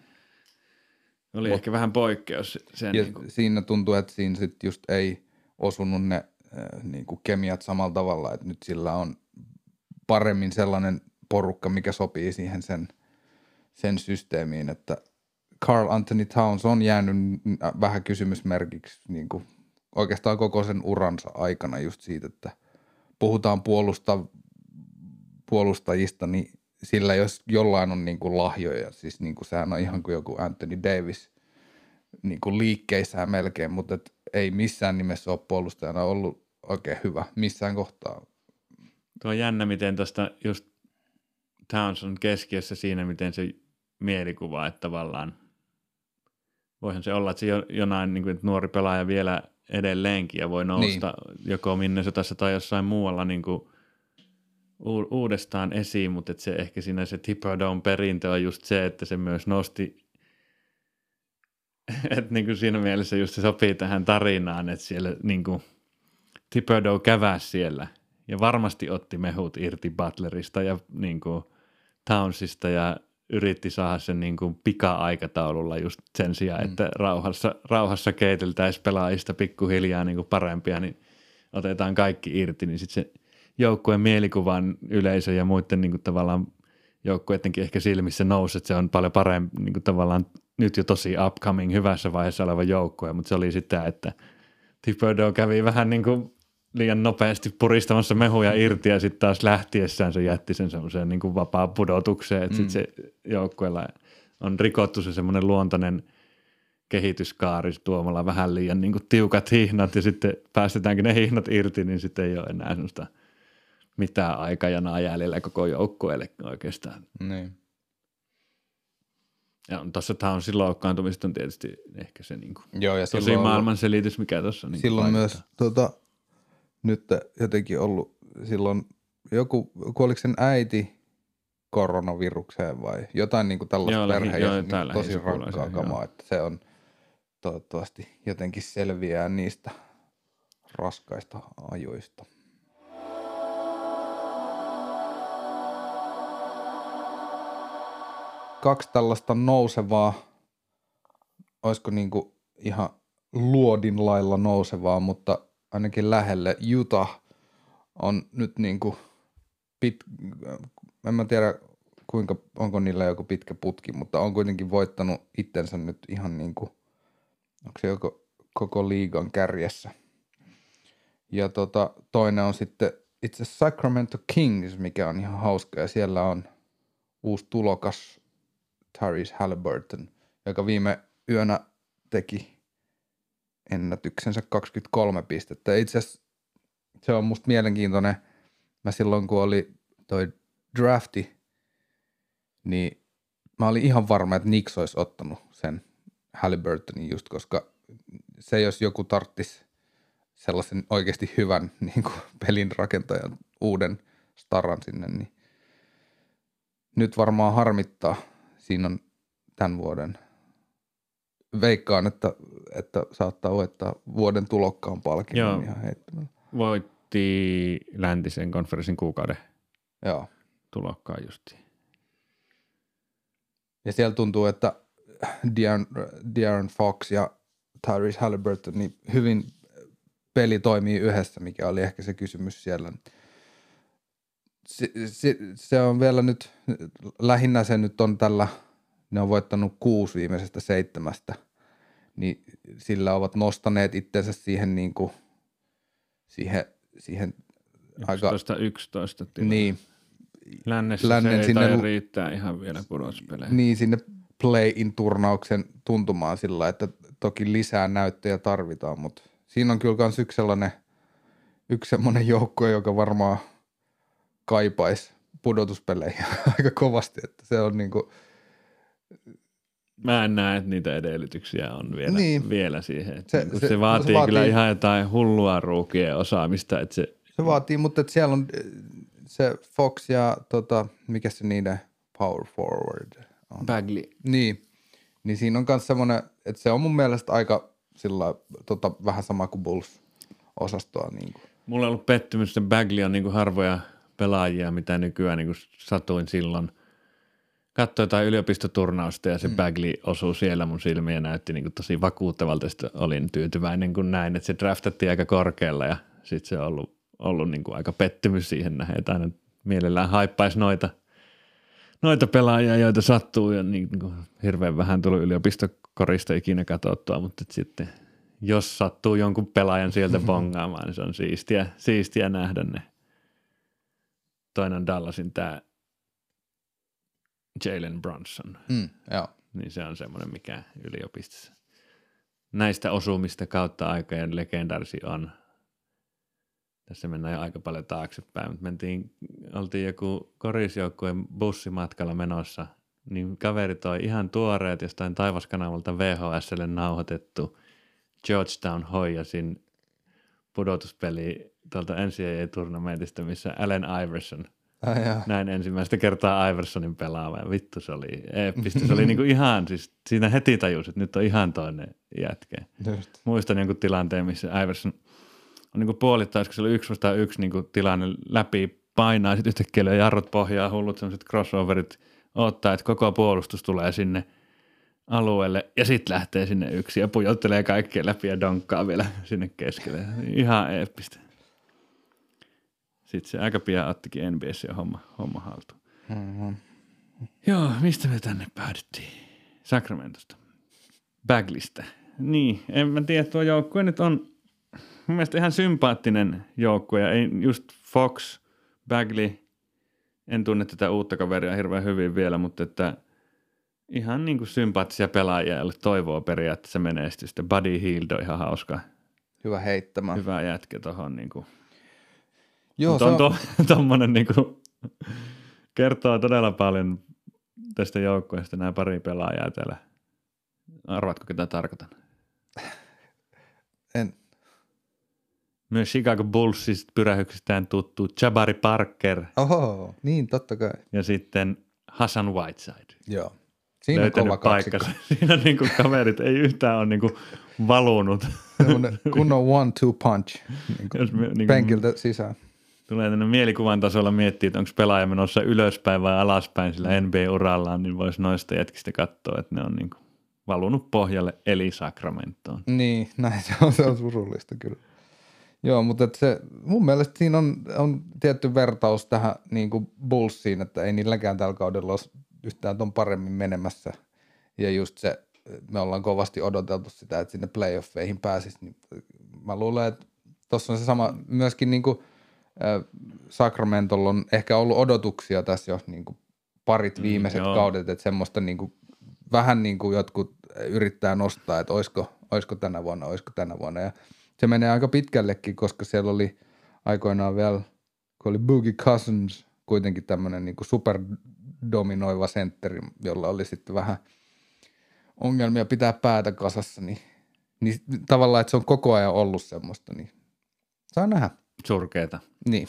oli Mut, ehkä vähän poikkeus. Sen ja niin kuin. Siinä tuntuu, että siinä sit just ei osunut ne äh, niin kuin kemiat samalla tavalla, että nyt sillä on paremmin sellainen porukka, mikä sopii siihen sen, sen systeemiin, että Karl Anthony Towns on jäänyt vähän kysymysmerkiksi niin kuin oikeastaan koko sen uransa aikana just siitä, että puhutaan puolusta puolustajista, niin sillä jos jollain on niin kuin lahjoja, siis niin kuin sehän on ihan kuin joku Anthony Davis niin kuin liikkeissään melkein, mutta et ei missään nimessä ole puolustajana ollut oikein hyvä missään kohtaa. Tuo on jännä, miten tuosta just Towns on keskiössä siinä, miten se mielikuva, että tavallaan voihan se olla, että se jonain niin kuin, että nuori pelaaja vielä edelleenkin ja voi nousta niin. joko Minnesotassa tai jossain muualla niin kuin uudestaan esiin, mutta että se ehkä siinä se Thibodeaun perintö on just se, että se myös nosti, että niin kuin siinä mielessä just se sopii tähän tarinaan, että siellä niin kuin Thibodeau käväsi siellä ja varmasti otti mehut irti Butlerista ja niin kuin Townsista ja yritti saada sen niin kuin pika-aikataululla just sen sijaan, mm. että rauhassa, rauhassa keiteltäisiin pelaajista pikkuhiljaa niin kuin parempia, niin otetaan kaikki irti, niin sitten se joukkueen mielikuvan yleisö ja muiden niin kuin tavallaan joukkueidenkin ehkä silmissä nousi, että se on paljon parempi niin kuin tavallaan nyt jo tosi upcoming hyvässä vaiheessa oleva joukkue, mutta se oli sitä, että Thibodeau kävi vähän niin kuin liian nopeasti puristamassa mehuja irti ja sitten taas lähtiessään se jätti sen semmoiseen niin kuin vapaa pudotukseen, että mm. sitten se joukkueella on rikottu se semmoinen luontainen kehityskaari tuomalla vähän liian niin kuin tiukat hihnat ja sitten päästetäänkin ne hihnat irti, niin sitten ei ole enää semmoista mitään aikajanaa jäljellä koko joukkueelle oikeastaan. Niin. Ja tuossa Townsin loukkaantumista on tietysti ehkä se niin kuin Joo, ja tosi maailman selitys, mikä tuossa niin silloin myös tota, nyt jotenkin ollut silloin joku, kun oliko sen äiti koronavirukseen vai jotain niin kuin tällaista perheen niin tosi rankkaa kamaa, että se on toivottavasti jotenkin selviää niistä raskaista ajoista. Kaksi tällaista nousevaa, olisiko niinku ihan luodin lailla nousevaa, mutta ainakin lähelle. Utah on nyt niinku, pit, en mä tiedä kuinka, onko niillä joku pitkä putki, mutta on kuitenkin voittanut itsensä nyt ihan niinku, onko se joko koko liigan kärjessä. Ja tota, toinen on sitten itse asiassa Sacramento Kings, mikä on ihan hauska. Ja siellä on uusi tulokas Tyrese Halliburton, joka viime yönä teki ennätyksensä kaksikymmentäkolme pistettä. Itse asiassa se on musta mielenkiintoinen. Mä silloin kun oli toi drafti, niin mä olin ihan varma, että Knicks olisi ottanut sen Halliburtonin just, koska se jos joku tarttisi sellaisen oikeasti hyvän niin kuin pelin rakentajan uuden staran sinne, niin nyt varmaan harmittaa. Siinä on tämän vuoden. Veikkaan, että, että saattaa voittaa vuoden tulokkaan palkinnon ihan heittämällä. Voitti läntisen konferenssin kuukauden Joo. tulokkaan justiin. Ja siellä tuntuu, että De'Aaron, De'Aaron Fox ja Tyrese Halliburton, niin hyvin peli toimii yhdessä, mikä oli ehkä se kysymys siellä. Se, se, se on vielä nyt, lähinnä se nyt on tällä, ne on voittanut kuusi viimeisestä seitsemästä, niin sillä ovat nostaneet itsensä siihen niin kuin, siihen, siihen yksitoista yksitoista tilaa. Niin. Lännessä Lännen se ei sinne, tai riittää ihan vielä pudotuspeleihin. Niin, sinne play-in turnauksen tuntumaan sillä, että toki lisää näyttöjä tarvitaan, mutta siinä on kyllä myös yksi sellainen, yksi semmoinen joukko, joka varmaan kaipaisi pudotuspeleihin aika kovasti, että se on niinku. Mä en näe, että niitä edellytyksiä on vielä, niin. vielä siihen. Se, se, se, se, vaatii se vaatii kyllä ihan jotain hullua ruukien osaamista. Että se, se vaatii, mutta että siellä on se Fox ja tota, mikä se niiden power forward on? Bagley. Niin, niin siinä on myös semmoinen, että se on mun mielestä aika sillä tota, vähän sama kuin Bulls-osastoa. Niin kuin. Mulla on ollut pettymys, että Bagley on niin kuin harvoja pelaajia, mitä nykyään niin kuin satuin silloin. Katsoin jotain yliopistoturnausta ja se mm. Bagley osui siellä mun silmiin ja näytti niin kuin tosi vakuuttavalta. Sitten olin tyytyväinen kun näin, että se draftattiin aika korkealla ja sitten se on ollut, ollut niin kuin aika pettymys siihen nähden, että aina mielellään haippaisi noita, noita pelaajia, joita sattuu ja niin, niin kuin hirveän vähän tullut yliopistokorista ikinä katsottua, mutta sitten jos sattuu jonkun pelaajan sieltä bongaamaan, niin se on siistiä, siistiä nähdä ne. Toinen on Dallasin tämä Jalen Brunson. Mm, joo. Niin se on semmoinen, mikä yliopistossa näistä osumista kautta aikojen legendaarisi on. Tässä mennään jo aika paljon taaksepäin, mutta mentiin, oltiin joku korisjoukkueen bussimatkalla menossa, niin kaveri toi ihan tuoreet jostain taivaskanavalta V H S:lle nauhoitettu Georgetown Hoyasin pudotuspeli tuolta N C A A-turnamentista, missä Allen Iverson Ah, näin ensimmäistä kertaa Iversonin pelaava ja vittu se oli eeppistä. Se oli niinku ihan, siis siinä heti tajus, että nyt on ihan toinen jätkä. Just. Muistan jonkun tilanteen, missä Iverson on niinku puolittain, koska se oli yksi vastaan yksi niinku tilanne läpi painaa, sitten yhtäkkiä löi jarrut pohjaa, hullut sellaiset crossoverit odottaa, että koko puolustus tulee sinne alueelle ja sitten lähtee sinne yksi ja pujottelee kaikkea läpi ja donkkaa vielä sinne keskelle. Ihan eeppistä. Sitten se aika pian ottikin N B A:ssä ja homma, homma haltuun. Mm-hmm. Joo, mistä me tänne päädyttiin? Sacramentosta. Bagleystä. Niin, en mä tiedä, tuo joukkue nyt on mun mielestä ihan sympaattinen joukkue. Ja ei just Fox, Bagley, en tunne tätä uutta kaveria hirveän hyvin vielä, mutta että ihan niin kuin sympaattisia pelaajia, joille toivoo periaatteessa menestystä. Buddy Hield on ihan hauska. Hyvä heittämä. Hyvä jätkä tohon niinku. Joo, se on to, tommonen niinku, kertoo todella paljon tästä joukkueesta nämä pari pelaajaa täällä. Arvaatko, ketä tarkoitan? En. Myös Chicago Bullsista pyrähyksistään tuttu Jabari Parker. Oho, niin totta kai. Ja sitten Hassan Whiteside. Joo. Siinä löytänyt on kova kaksikko. Siinä niinku kaverit ei yhtään ole niinku valunut. Semmoinen kunnon one two punch niinku Jos me, niinku, penkiltä sisään. Tulee tänne mielikuvan tasolla miettiä, että onko pelaaja menossa ylöspäin vai alaspäin sillä N B A-urallaan, niin voisi noista jätkistä katsoa, että ne on niinku valunut pohjalle eli Sacramentoon. Niin, näin se on, se on surullista kyllä. Joo, mutta se, mun mielestä siinä on, on tietty vertaus tähän niin kuin Bullsiin, että ei niilläkään tällä kaudella ole yhtään ton paremmin menemässä. Ja just se me ollaan kovasti odoteltu sitä, että sinne playoffeihin pääsisi, niin mä luulen, että tuossa on se sama, myöskin niin kuin äh, Sacramentolla on ehkä ollut odotuksia tässä jo niin kuin parit viimeiset mm, kaudet, että semmoista niin kuin, vähän niin kuin jotkut yrittää nostaa, että olisiko, olisiko tänä vuonna, olisiko tänä vuonna, ja se menee aika pitkällekin, koska siellä oli aikoinaan vielä, kun oli Boogie Cousins, kuitenkin tämmöinen niin kuin superdominoiva sentteri, jolla oli sitten vähän ongelmia pitää päätä kasassa, niin, niin tavallaan, että se on koko ajan ollut semmoista, niin saa nähdä. Surkeeta. Niin.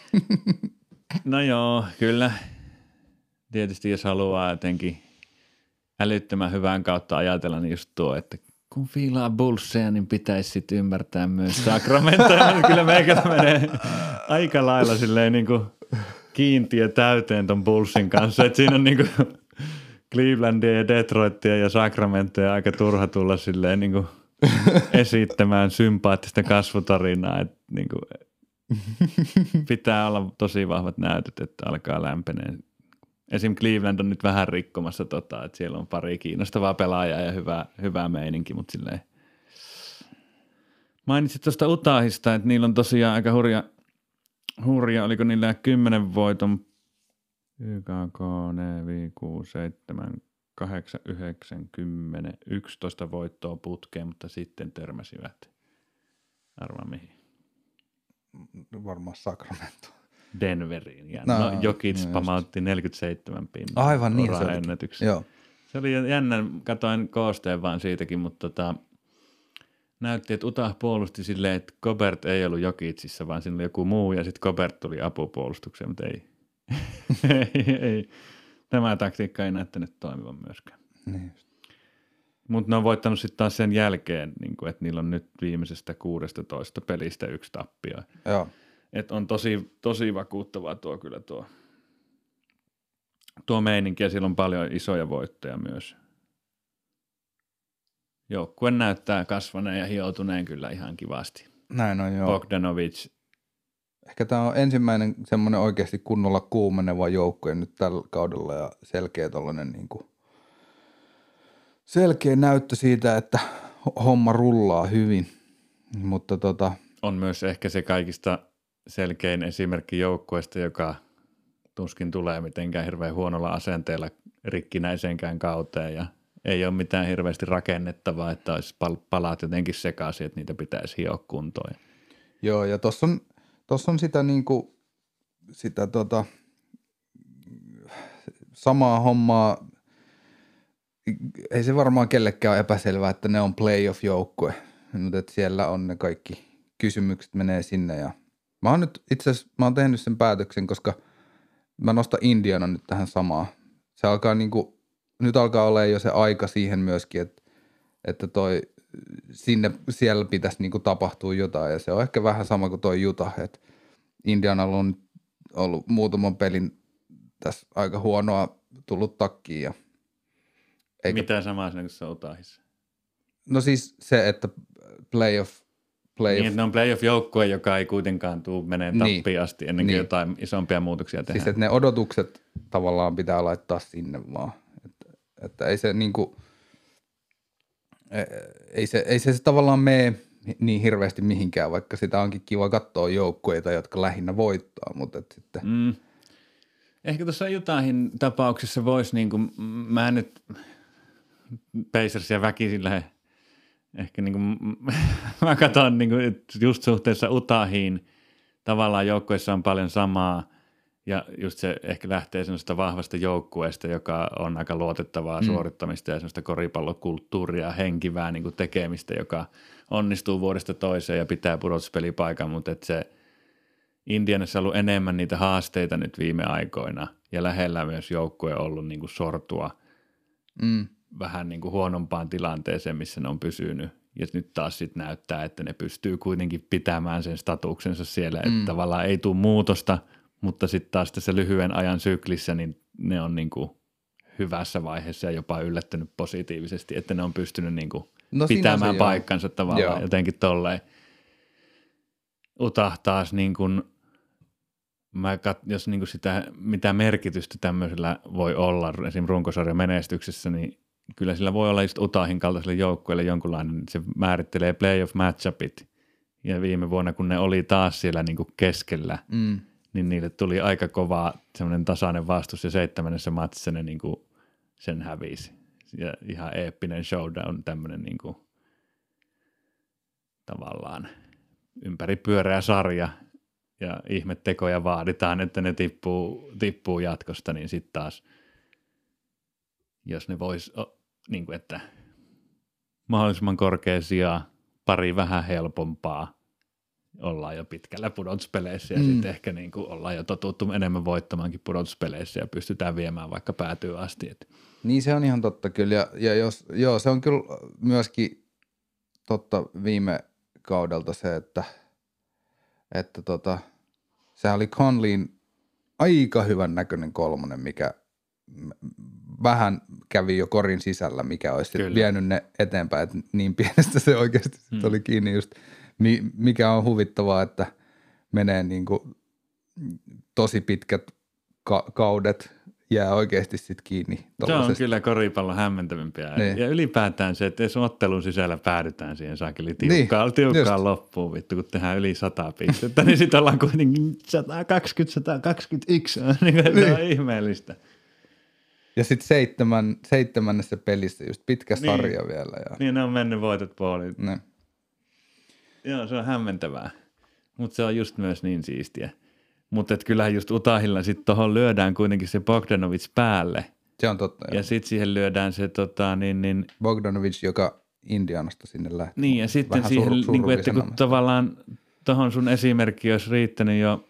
No joo, kyllä. Tietysti jos haluaa jotenkin älyttömän hyvän kautta ajatella, niin just tuo, että kun fiilaa Bullseja, niin pitäisi sitten ymmärtää myös Sacramentoa. Kyllä meikällä menee aika lailla silleen niin kuin kiintiö täyteen ton Bullsin kanssa. Että siinä on niin kuin Clevelandia ja Detroitia ja Sacramentoa aika turha tulla silleen niin kuin esittämään sympaattista kasvutarinaa. Että niin kuin pitää olla tosi vahvat näytöt, että alkaa lämpenee. Esim. Cleveland on nyt vähän rikkomassa, tota, että siellä on pari kiinnostavaa pelaajaa ja hyvä, hyvä meininki, mutta silleen. Mainitsit tuosta Utahista, että niillä on tosiaan aika hurja, hurja oliko niillä kymmenen voiton, Y K K, N V, kuusi, seitsemän, kahdeksan, yhdeksän, kymmenen, yksitoista voittoa putkeen, mutta sitten törmäsivät. Arvaa mihin? Varmaan Sacramento. Denveriin. Ja no, no Jokic no, pamautti neljäkymmentäseitsemän pinnan. Aivan niin, se Joo. Se oli jännä, katoin koosteen vaan siitäkin, mutta tota, näytti, että Utah puolusti silleen, että Gobert ei ollut Jokicissa, vaan siinä oli joku muu, ja sitten Gobert tuli apupuolustukseen, mutta ei. ei, ei. Tämä taktiikka ei näyttänyt toimivan myöskään. Niin. Mutta ne on voittanut sitten taas sen jälkeen, niin kun, että niillä on nyt viimeisestä kuudestatoista pelistä yksi tappio. Joo. Että on tosi, tosi vakuuttavaa tuo kyllä tuo, tuo meininki, ja siellä on paljon isoja voittoja myös. Joukkue näyttää kasvaneen ja hioutuneen kyllä ihan kivasti. Näin on, joo. Bogdanovic. Ehkä tämä on ensimmäinen semmoinen oikeasti kunnolla kuumeneva joukkue nyt tällä kaudella, ja selkeä tollainen niin kuin selkeä näyttö siitä, että homma rullaa hyvin, mutta tota. On myös ehkä se kaikista selkein esimerkki joukkueesta, joka tuskin tulee mitenkään hirveän huonolla asenteella rikkinäiseenkään kauteen, ja ei ole mitään hirveästi rakennettavaa, että olisi pal- palat jotenkin sekaisin, että niitä pitäisi hioa kuntoon. Joo, ja tuossa on, tossa on sitä, niinku, sitä tota, samaa hommaa, ei se varmaan kellekään ole epäselvää, että ne on playoff-joukkue, mutta että siellä on ne kaikki kysymykset menee sinne, ja mä oon nyt itse asiassa, mä oon tehnyt sen päätöksen, koska mä nostan Indiana nyt tähän samaan. Se alkaa niinku, nyt alkaa olla jo se aika siihen myöskin, että, että toi, sinne, siellä pitäisi niinku tapahtua jotain, ja se on ehkä vähän sama kuin toi Utah, että Indianalla on ollut muutaman pelin tässä aika huonoa tullut takkiin. Ja eikä, mitä samaa siinä kuin se Utahissa? No siis se, että playoff, playoff. Niin, että ne on playoff-joukkue, joka ei kuitenkaan tule menee tappiin niin, asti ennen kuin niin. jotain isompia muutoksia tehdään. Siis että ne odotukset tavallaan pitää laittaa sinne vaan. Että, että ei se niinku, ei se, ei se, se tavallaan mene niin hirveästi mihinkään, vaikka sitä onkin kiva katsoa joukkueita, jotka lähinnä voittaa, mutta et sitten. Mm. Ehkä tuossa Utahin tapauksessa voisi, niin kuin, mä nyt Pacersia väkisin lähde, ehkä niin kuin, mä katson niin kuin, just suhteessa Utahiin, tavallaan joukkueessa on paljon samaa, ja just se ehkä lähtee semmoista vahvasta joukkueesta, joka on aika luotettavaa mm. suorittamista ja semmoista koripallokulttuuria, henkivää niin kuin tekemistä, joka onnistuu vuodesta toiseen ja pitää pudotuspelipaikan, mutta että se Indianassa on ollut enemmän niitä haasteita nyt viime aikoina, ja lähellä myös joukkue on ollut niin kuin sortua mm. vähän niin kuin huonompaan tilanteeseen, missä ne on pysynyt. Ja nyt taas sitten näyttää, että ne pystyy kuitenkin pitämään sen statuksensa siellä, että mm. tavallaan ei tule muutosta, mutta sitten taas tässä lyhyen ajan syklissä, niin ne on niin kuin hyvässä vaiheessa ja jopa yllättänyt positiivisesti, että ne on pystynyt niin kuin no, pitämään paikkansa tavallaan joo. jotenkin tolleen. Utah taas niin kuin, mä kat, jos niin kuin sitä, mitä merkitystä tämmöisellä voi olla esimerkiksi runkosarjan menestyksessä, niin kyllä sillä voi olla just Utahin kaltaiselle joukkueelle jonkunlainen, se määrittelee playoff matchupit. Ja viime vuonna, kun ne oli taas siellä niin kuin keskellä, mm. niin niille tuli aika kova semmoinen tasainen vastus ja seitsemännessä matsissa ne niin kuin sen hävisi. Ja ihan eeppinen showdown, tämmöinen niin kuin tavallaan ympäripyöreä sarja ja ihmettekoja vaaditaan, että ne tippuu, tippuu jatkosta, niin sitten taas, jos ne vois, niin kuin että mahdollisimman korkea sija, pari vähän helpompaa, ollaan jo pitkällä pudotuspeleissä ja mm. sitten ehkä niin kuin ollaan jo totuttu enemmän voittamaankin pudotuspeleissä ja pystytään viemään vaikka päätyy asti. Et. Niin se on ihan totta kyllä ja, ja jos, joo, se on kyllä myöskin totta viime kaudelta se, että, että tota, sehän oli Conleyn aika hyvän näköinen kolmonen, mikä vähän kävi jo korin sisällä, mikä olisi vienyt ne eteenpäin, että niin pienestä se oikeasti hmm. oli kiinni just, mikä on huvittavaa, että menee niin kuin tosi pitkät ka- kaudet, jää oikeasti sitten kiinni. Se on kyllä koripallon hämmentävimpiä. Niin. Ja ylipäätään se, että jos ottelun sisällä päädytään siihen saakeli tiukkaan, niin, tiukkaan loppuun, vittu, kun tehdään yli sata pistettä, niin sitten ollaan kuitenkin sata kaksikymmentä sata kaksikymmentäyksi, niin, niin. on ihmeellistä. Ja sitten seitsemän, seitsemännessä pelissä just pitkä niin. sarja vielä. Ja. Niin, ne on mennyt voitot puoliin. Ne. Joo, se on hämmentävää, mutta se on just myös niin siistiä. Mutta kyllähän just Utahilla sitten tuohon lyödään kuitenkin se Bogdanovic päälle. Se on totta. Ja sitten siihen lyödään se tota niin, niin Bogdanovic, joka Indianasta sinne lähti. Niin ja sitten vähän siihen, sur- niin kuin, että kun tavallaan tuohon sun esimerkki olisi riittänyt jo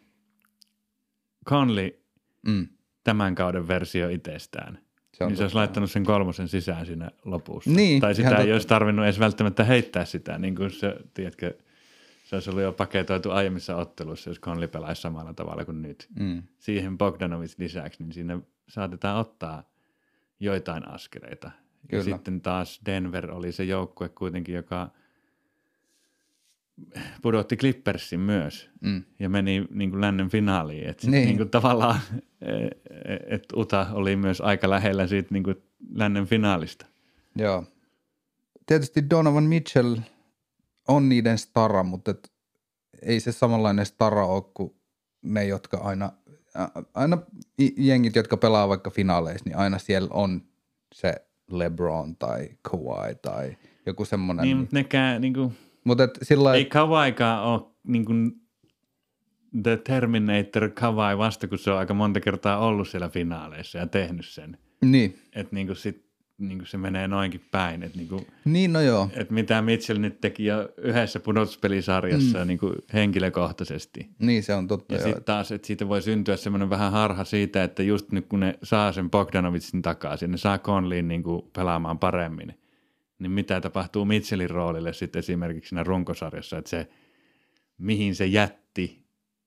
Conley mm. tämän kauden versio itsestään. Se niin se olisi laittanut sen kolmosen sisään siinä lopussa. Niin, tai sitä ei totta. Olisi tarvinnut edes välttämättä heittää sitä, niin kuin se, tiedätkö, se olisi ollut jo paketoitu aiemmissa otteluissa, jos Conley pelaisi samalla tavalla kuin nyt. Mm. Siihen Bogdanovic lisäksi, niin siinä saatetaan ottaa joitain askeleita. Kyllä. Ja sitten taas Denver oli se joukkue kuitenkin, joka pudotti Clippersin myös mm. ja meni niin kuin lännen finaaliin. Että niin. niin kuin tavallaan, että Utah oli myös aika lähellä siitä niin kuin lännen finaalista. Joo. Tietysti Donovan Mitchell on niiden stara, mutta et ei se samanlainen stara ole kuin ne, jotka aina, aina jengit, jotka pelaa vaikka finaaleissa, niin aina siellä on se LeBron tai Kawhi tai joku semmoinen. Niin, mutta nekään niin kuin, Mut et sillä ei Kawhikaan ole niin kuin The Terminator Kawhi vasta, kun se on aika monta kertaa ollut siellä finaaleissa ja tehnyt sen. Niin. Että niin kuin sit niin kuin se menee noinkin päin. Että niin, kuin, niin no joo. Että mitä Mitchell nyt teki jo yhdessä pudotuspelisarjassa mm. niin kuin henkilökohtaisesti. Niin se on totta. Ja sitten taas, että siitä voi syntyä semmoinen vähän harha siitä, että just nyt kun ne saa sen Bogdanovicin takaisin, ne saa Conleyn niin kuin pelaamaan paremmin, niin mitä tapahtuu Mitchellin roolille sitten esimerkiksi siinä runkosarjassa, että se, mihin se jätti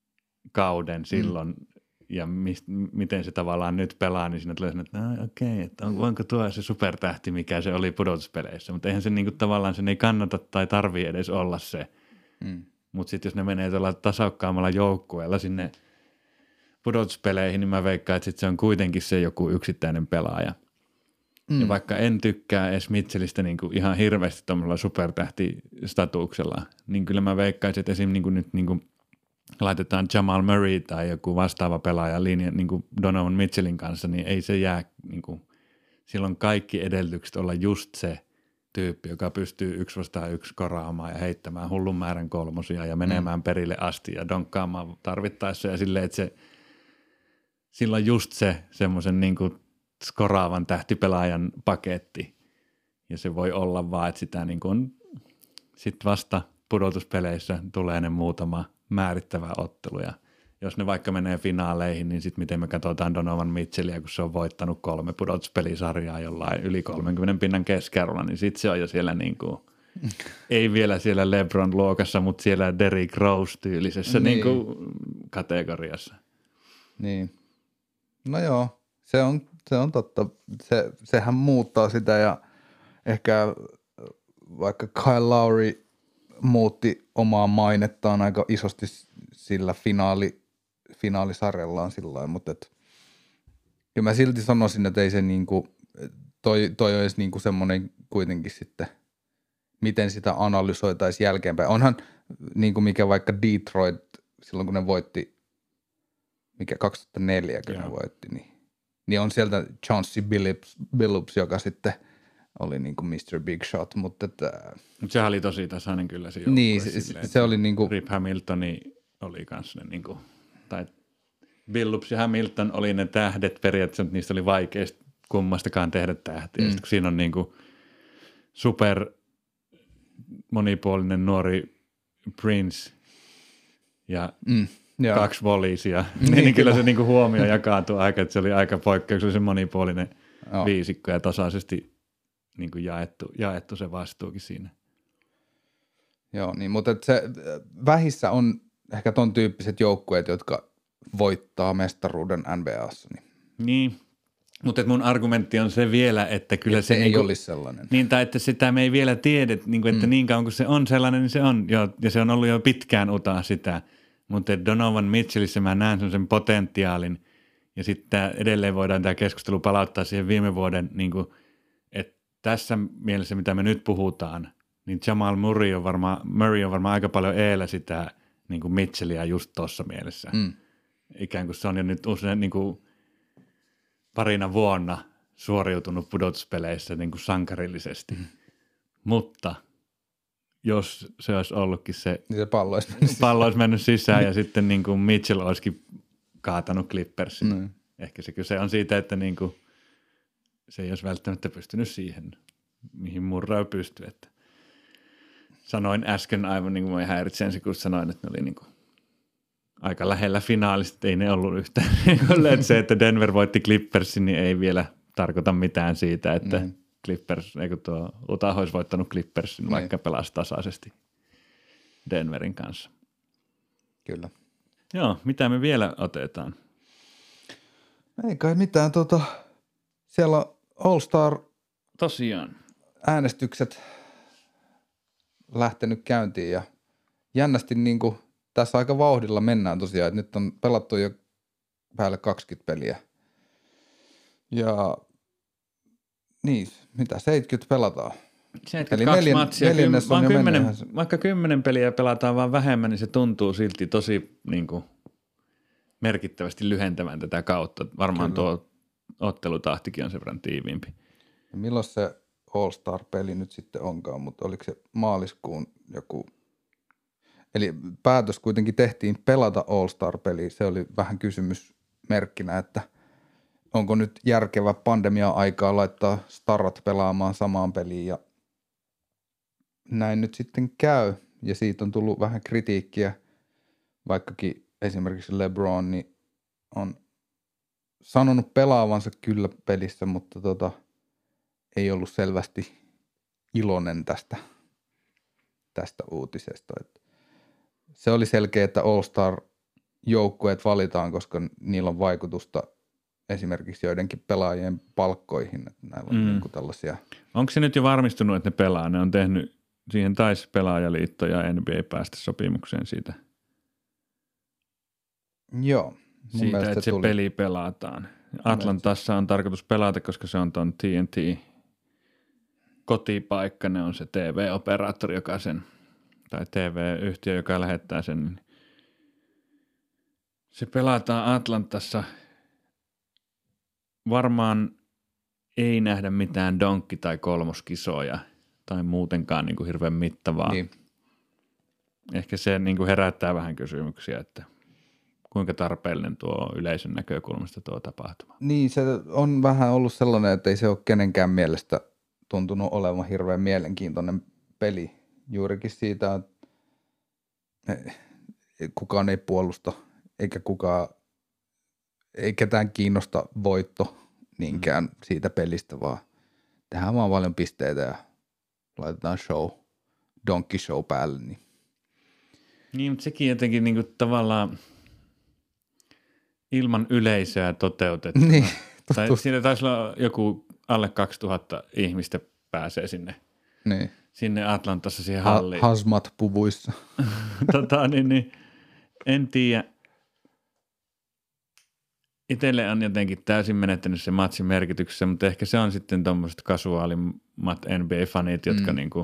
kauden silloin mm. ja mist, miten se tavallaan nyt pelaa, niin siinä tulee että no, okei, okay, että on, onko tuo se supertähti, mikä se oli pudotuspeleissä, mutta eihän se niin kuin, tavallaan sen ei kannata tai tarvii edes olla se, mm. mutta sitten jos ne menee tuolla tasaukkaammalla joukkueella sinne pudotuspeleihin, niin mä veikkaan, että sit se on kuitenkin se joku yksittäinen pelaaja. Mm. Ja vaikka en tykkää edes Mitchellistä niin kuin ihan hirveästi tuollaisella supertähtistatuuksella, niin kyllä mä veikkaisin, että esim. Niin kuin nyt niin kuin laitetaan Jamal Murray tai joku vastaava pelaaja linja niin kuin Donovan Mitchellin kanssa, niin ei se jää, niin kuin, silloin kaikki edellytykset olla just se tyyppi, joka pystyy yksi vastaan yksi koraamaan ja heittämään hullun määrän kolmosia ja menemään mm. perille asti ja donkkaamaan tarvittaessa ja silleen, että se silloin just se semmoisen niin kuin skoraavan tähtipelaajan paketti. Ja se voi olla vaan, että sitä niin kuin sit vasta pudotuspeleissä tulee ne muutama määrittävä ottelu. Ja jos ne vaikka menee finaaleihin, niin sitten miten me katsotaan Donovan Mitchellia, kun se on voittanut kolme pudotuspelisarjaa jollain yli kolmenkymmenen pinnan keskiarvolla, niin sitten se on jo siellä niin kuin, ei vielä siellä LeBron-luokassa, mutta siellä Derrick Rose-tyylisessä niin. Niin kuin kategoriassa. Niin. No joo, se on Se on totta. Se, sehän muuttaa sitä ja ehkä vaikka Kyle Lowry muutti omaa mainettaan aika isosti sillä finaali, finaalisarjallaan sillä lailla, mutta et, ja mä silti sanoisin, että ei se niinku, toi, toi olisi niinku semmoinen kuitenkin sitten, miten sitä analysoitaisiin jälkeenpäin. Onhan niinku mikä vaikka Detroit, silloin kun ne voitti, mikä kaksituhattaneljä, kun Joo. ne voitti, niin, niin on sieltä Chauncey Billups, Billups joka sitten oli niinku mister Big Shot, mutta että, Mutta sehän oli tosi tasainen kyllä se joukkue. niin, se, silleen, se oli niinku, Rip Hamiltoni oli kanssa ne niinku, tai Billups ja Hamilton oli ne tähdet periaatteessa, mutta niistä oli vaikea kummastakaan tehdä tähtiä. Mm. Sitten kun siinä on niinku super monipuolinen nuori Prince ja mm, kaksi volisia, niin, niin, niin kyllä kyllä. se niinku huomio jakaantui aika, että se oli aika poikkeuksellisen monipuolinen Joo. viisikko ja tasaisesti niinku jaettu, jaettu se vastuukin siinä. Joo, niin, mutta et se vähissä on ehkä ton tyyppiset joukkueet, jotka voittaa mestaruuden N B A:ssa. Niin, Niin, mutta mun argumentti on se vielä, että kyllä et se, se ei niinku, olisi sellainen. niin, tai että sitä me ei vielä tiedä, niinku, että mm. niin kauan kuin se on sellainen, niin se on jo, ja se on ollut jo pitkään utaa sitä, mutta Donovan Mitchellissä mä näen sen potentiaalin, ja sitten edelleen voidaan tämä keskustelu palauttaa siihen viime vuoden, niinku, että tässä mielessä, mitä me nyt puhutaan, niin Jamal Murray on varmaan, Murray on varmaan aika paljon eellä sitä niinku Mitchellia just tuossa mielessä. Mm. Ikään kuin se on jo nyt usein niin kuin parina vuonna suoriutunut pudotuspeleissä niin kuin sankarillisesti. Mm. Mutta jos se olisi ollutkin se, Niin se pallo olisi mennyt pallo olisi mennyt sisään ja sitten niin kuin Mitchell olisikin kaatanut Clippersin. Mm. Ehkä se kyse on siitä, että niin kuin se ei olisi välttämättä pystynyt siihen, mihin Murray pystyi. Että sanoin äsken aivan niin kuin mä häiritsen, kun sanoin, että ne oli niin kuin aika lähellä finaalista, ei ne ollut yhtään. että se, että Denver voitti Clippersin, niin ei vielä tarkoita mitään siitä, että mm. Clippers, eikö tuo Utah olisi voittanut Clippersin, mm. vaikka pelasi tasaisesti Denverin kanssa. Kyllä. Joo, mitä me vielä otetaan? Ei kai mitään, tota, siellä on All-Star Tosiaan. äänestykset lähtenyt käyntiin ja jännästi niin kuin tässä aika vauhdilla mennään tosiaan, että nyt on pelattu jo päälle kaksikymmentä peliä. Ja niin, mitä, seitsemänkymmentä pelataan. seitsemänkymmentäkaksi Eli neljän, matsia, neljännes kym, on jo kymmenen, mennyt. vaikka kymmenen peliä pelataan vaan vähemmän, niin se tuntuu silti tosi niin kuin, merkittävästi lyhentävän tätä kautta. Varmaan Kyllä. tuo ottelutahtikin on sen verran tiiviimpi. Ja milloin se All-Star-peli nyt sitten onkaan, mutta oliko se maaliskuun joku. Eli päätös kuitenkin tehtiin pelata All-Star-peliä. Se oli vähän kysymysmerkkinä, että onko nyt järkevä pandemia-aikaa laittaa starat pelaamaan samaan peliin ja näin nyt sitten käy. Ja siitä on tullut vähän kritiikkiä, vaikkakin esimerkiksi LeBron niin on sanonut pelaavansa kyllä pelissä, mutta tota, ei ollut selvästi iloinen tästä, tästä uutisesta. Et se oli selkeä, että All-Star-joukkueet valitaan, koska niillä on vaikutusta esimerkiksi joidenkin pelaajien palkkoihin. Että näillä on mm. niin kuin tällaisia. Onko se nyt jo varmistunut, että ne pelaa? Ne on tehnyt, siihen taisi Pelaajaliitto ja N B A päästä sopimukseen siitä. Joo. Mun siitä, että se tuli. peli pelataan. Atlantassa on tarkoitus pelata, koska se on ton T N T kotipaikka. Ne on se T V-operaattori, joka sen, tai T V-yhtiö, joka lähettää sen. Se pelataan Atlantassa. Varmaan ei nähdä mitään donkki- tai kolmoskisoja tai muutenkaan niin kuin hirveän mittavaa. Niin. Ehkä se niin kuin herättää vähän kysymyksiä, että kuinka tarpeellinen tuo yleisön näkökulmasta tuo tapahtuma. Niin, se on vähän ollut sellainen, että ei se ole kenenkään mielestä tuntunut olevan hirveän mielenkiintoinen peli. Juurikin siitä, että kukaan ei puolusta, eikä kukaan, ei ketään kiinnosta voitto niinkään mm. siitä pelistä, vaan tehdään vaan paljon pisteitä ja laitetaan show, donkey show päälle. Niin, niin mutta sekin jotenkin niin kuin tavallaan ilman yleisöä toteutettu. Niin, tai siinä taisi olla joku alle kaksituhatta ihmistä pääsee sinne, niin. sinne Atlantassa siihen halliin. Ha- hazmat puvuissa. tota, niin, niin, en tiedä. itselle on jotenkin täysin menettänyt se matsin merkityksessä, mutta ehkä se on sitten tuommoiset kasuaalimmat N B A-fanit, jotka mm. niinku,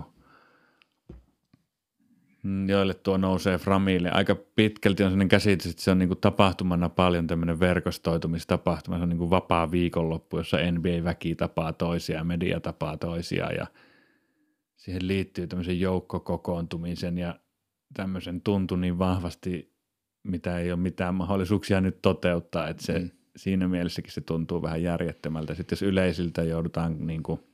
joille tuo nousee framille. Aika pitkälti on sellainen käsitys, että se on niinku tapahtumana paljon tämmöinen verkostoitumistapahtuma. Se on niinku vapaa viikonloppu, jossa N B A-väki tapaa toisia, media tapaa toisia ja siihen liittyy tämmöisen joukkokokoontumisen ja tämmöisen tuntu niin vahvasti, mitä ei ole mitään mahdollisuuksia nyt toteuttaa, että se, mm. siinä mielessäkin se tuntuu vähän järjettömältä. Sitten jos yleisiltä joudutaan niin kuin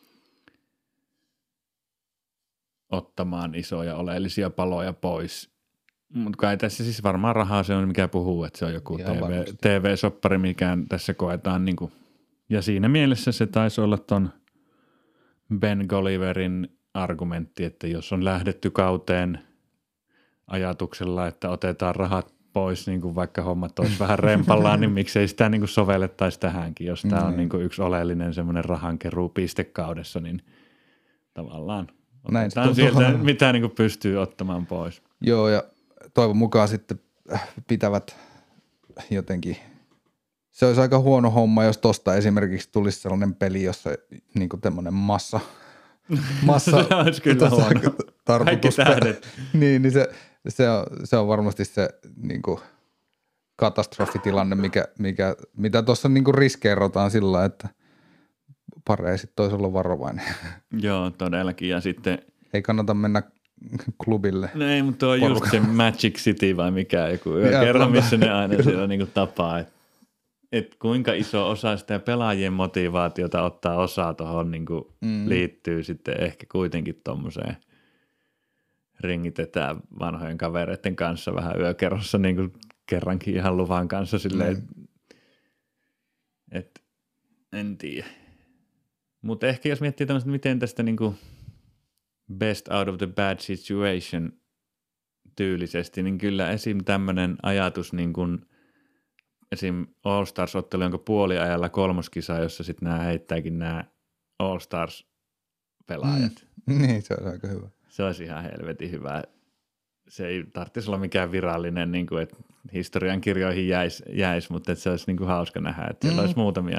ottamaan isoja oleellisia paloja pois, mutta kai tässä siis varmaan rahaa se on, mikä puhuu, että se on joku T V, T V-soppari, mikä tässä koetaan, niin kuin, ja siinä mielessä se taisi olla ton Ben Golliverin argumentti, että jos on lähdetty kauteen ajatuksella, että otetaan rahat pois, niin kuin vaikka hommat olisi vähän rempallaan, niin miksei sitä niin kuin sovellettaisi tähänkin. Jos tämä on niin kuin yksi oleellinen semmoinen rahankeruupiste kaudessa, niin tavallaan otetaan sieltä, mitä niin kuin pystyy ottamaan pois. Joo, ja toivon mukaan sitten pitävät jotenkin, se olisi aika huono homma, jos tosta esimerkiksi tulisi sellainen peli, jossa niin kuin tämmöinen massa, massa se olisi kyllä huono. Kaikki tähdet. niin, niin se, se, on, se on varmasti se niin kuin katastrofitilanne, mikä, mikä, mitä tuossa niin kuin riskeerotaan sillä, että paree sitten toisi olla varovainen. Joo, todellakin. Ja sitten ei kannata mennä klubille. No ei, mutta tuo on just se Magic City vai mikä joku kerran, missä ne aina siellä niin kuin tapaa, että et kuinka iso osa sitä pelaajien motivaatiota ottaa osaa tuohon niin kuin mm. liittyy sitten ehkä kuitenkin tuommoiseen ringitetään vanhojen kavereiden kanssa vähän yökerrossa niin kuin kerrankin ihan luvan kanssa silleen, mm. että en tiedä. Mutta ehkä jos miettii tämmöistä, miten tästä niin kuin best out of the bad situation tyylisesti, niin kyllä esim. Tämmöinen ajatus niin kuin esim. All-Stars-ottelu, jonka puoliajalla kolmoskisa, jossa sitten nämä heittääkin nämä All-Stars-pelaajat. Mm. Niin, se on aika hyvä. Se olisi ihan helvetin hyvä. Se ei tarvitsisi olla mikään virallinen, niin kuin, että historian kirjoihin jäisi, jäis, mutta että se olisi niin kuin hauska nähdä, että siellä mm. olisi muutamia.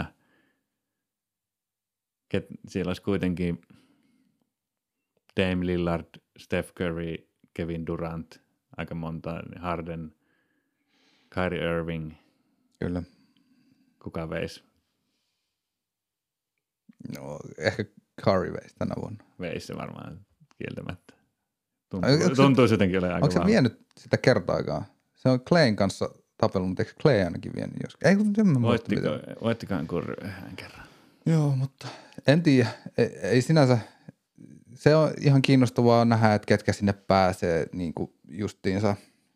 Siellä olisi kuitenkin Dame Lillard, Steph Curry, Kevin Durant, aika monta, Harden, Kyrie Irving. Kyllä. Kuka veisi? No ehkä Curry veisi tänä vuonna. Veisi se varmaan kieltämättä. Tuntuu, tuntuisi jotenkin olemaan aika onko se vaan vienyt sitä kertaakaan? Se on Clayn kanssa tapellut, mutta eikö Clay ainakin vienyt joskus? Ei, kun en mä muista. Voittikohan Curry yhden kerran. Joo, mutta en tiedä. Ei, ei sinänsä, se on ihan kiinnostavaa nähdä, että ketkä sinne pääsee niin kuin justiinsa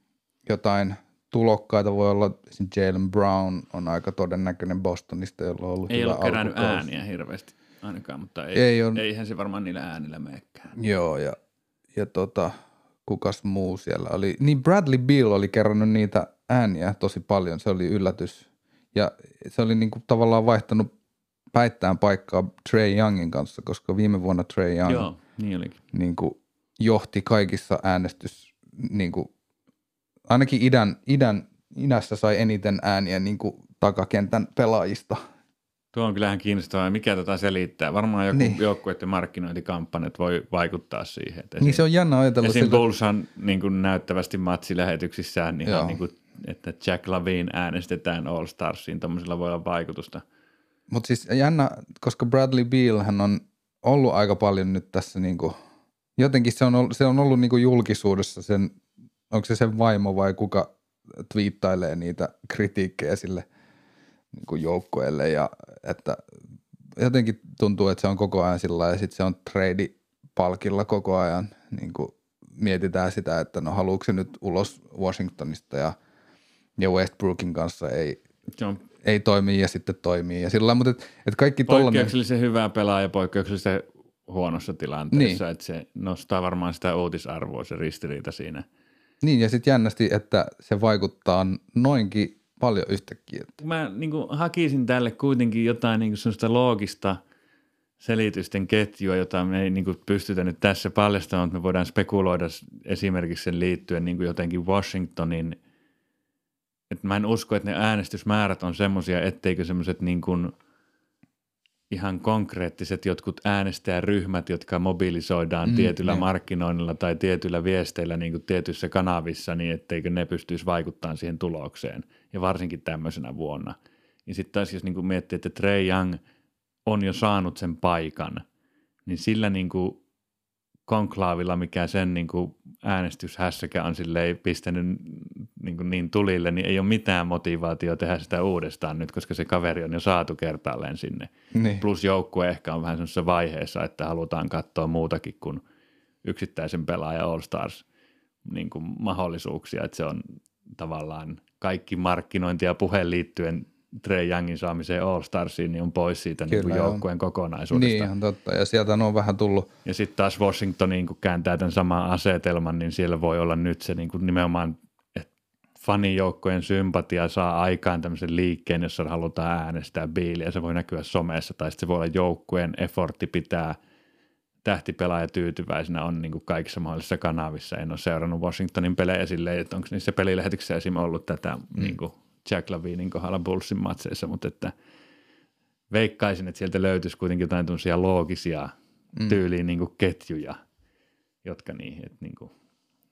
jotain tulokkaita. Voi olla, Jaylen Brown on aika todennäköinen Bostonista, jolla on ollut ei hyvä ole kerännyt alkukausi. ääniä hirveästi ainakaan, mutta ei, ei on, eihän se varmaan niillä äänillä meekään. Joo, ja, ja tota, kukas muu siellä oli. Niin Bradley Beal oli kerännyt niitä ääniä tosi paljon, se oli yllätys. Ja se oli niin kuin tavallaan vaihtanut päittäin paikkaa Trae Youngin kanssa, koska viime vuonna Trae Young Joo, niin olikin. Niin kuin johti kaikissa äänestys, niin kuin, ainakin idän, idän, idässä sai eniten ääniä niin kuin takakentän pelaajista. Tuo on kyllähän kiinnostavaa, mikä tota selittää. Varmaan joku niin. joukkueiden markkinointikampanjat voi vaikuttaa siihen. Että niin esim, se on jännä ajatella. Esim. Bullshan niin kuin näyttävästi matsilähetyksissään, ihan niin kuin, että Jack Lavine äänestetään All Starsiin, tuommoisella voi olla vaikutusta. Mutta siis jännä, koska Bradley Beal hän on ollut aika paljon nyt tässä niinku, jotenkin se on ollut, se on ollut niinku julkisuudessa sen, onko se sen vaimo vai kuka twiittailee niitä kritiikkejä sille niinku joukkueelle ja että jotenkin tuntuu, että se on koko ajan sillä ja sitten se on trade-palkilla koko ajan, niinku mietitään sitä, että no haluuko se nyt ulos Washingtonista ja, ja Westbrookin kanssa ei se on ei toimi ja sitten toimii ja sillä mutta et, et kaikki tollainen. Poikkeuksellisen hyvä pelaaja poikkeuksellisen huonossa tilanteessa, niin. Että se nostaa varmaan sitä uutisarvoa, se ristiriita siinä. Niin ja sitten jännästi, että se vaikuttaa noinkin paljon yhtäkkiä. Mä niin kuin hakisin tälle kuitenkin jotain niin kuin sellaista loogista selitysten ketjua, jota me ei niin kuin pystytä nyt tässä paljastamaan, mutta me voidaan spekuloida esimerkiksi sen liittyen niin kuin jotenkin Washingtonin että mä en usko, että ne äänestysmäärät on semmoisia, etteikö semmoiset niin kuin ihan konkreettiset jotkut äänestäjäryhmät, jotka mobilisoidaan mm, tietyllä ne. markkinoinnilla tai tietyillä viesteillä niin kuin tietyissä kanavissa, niin etteikö ne pystyisi vaikuttamaan siihen tulokseen. Ja varsinkin tämmöisenä vuonna. Ja sitten taas jos niin kuin miettii, että Trae Young on jo saanut sen paikan, niin sillä niin kuin konklaavilla, mikä sen niin kuin äänestyshässäkä on silleen pistänyt niin, kuin niin tulille, niin ei ole mitään motivaatiota tehdä sitä uudestaan nyt, koska se kaveri on jo saatu kertaalleen sinne. Niin. Plus joukkue ehkä on vähän semmoisessa vaiheessa, että halutaan katsoa muutakin kuin yksittäisen pelaajan All-Stars niin kuin mahdollisuuksia, että se on tavallaan kaikki markkinointi ja puheen liittyen Trae Youngin saamiseen All-Starsiin, niin on pois siitä niin kuin joukkueen kokonaisuudesta. Niin, ihan totta. Ja sieltä on vähän tullut. Ja sitten taas Washingtoniin, kun kääntää tämän saman asetelman, niin siellä voi olla nyt se niin kuin nimenomaan, että fanijoukkojen sympatia saa aikaan tämmöisen liikkeen, jossa halutaan äänestää Bealiä. Se voi näkyä somessa, tai sitten se voi olla joukkueen effortti pitää tähtipelaaja tyytyväisenä on niin kuin kaikissa mahdollisissa kanavissa. En ole seurannut Washingtonin pelejä silleen, että onko niissä pelilähetyksissä esimerkiksi ollut tätä mm. niin kuin Jack Lavinin kohdalla Bullsin matseissa, mutta että veikkaisin, että sieltä löytyisi kuitenkin jotain tämmöisiä loogisia mm. tyyliin niin kuin ketjuja, jotka niihin, että niin kuin,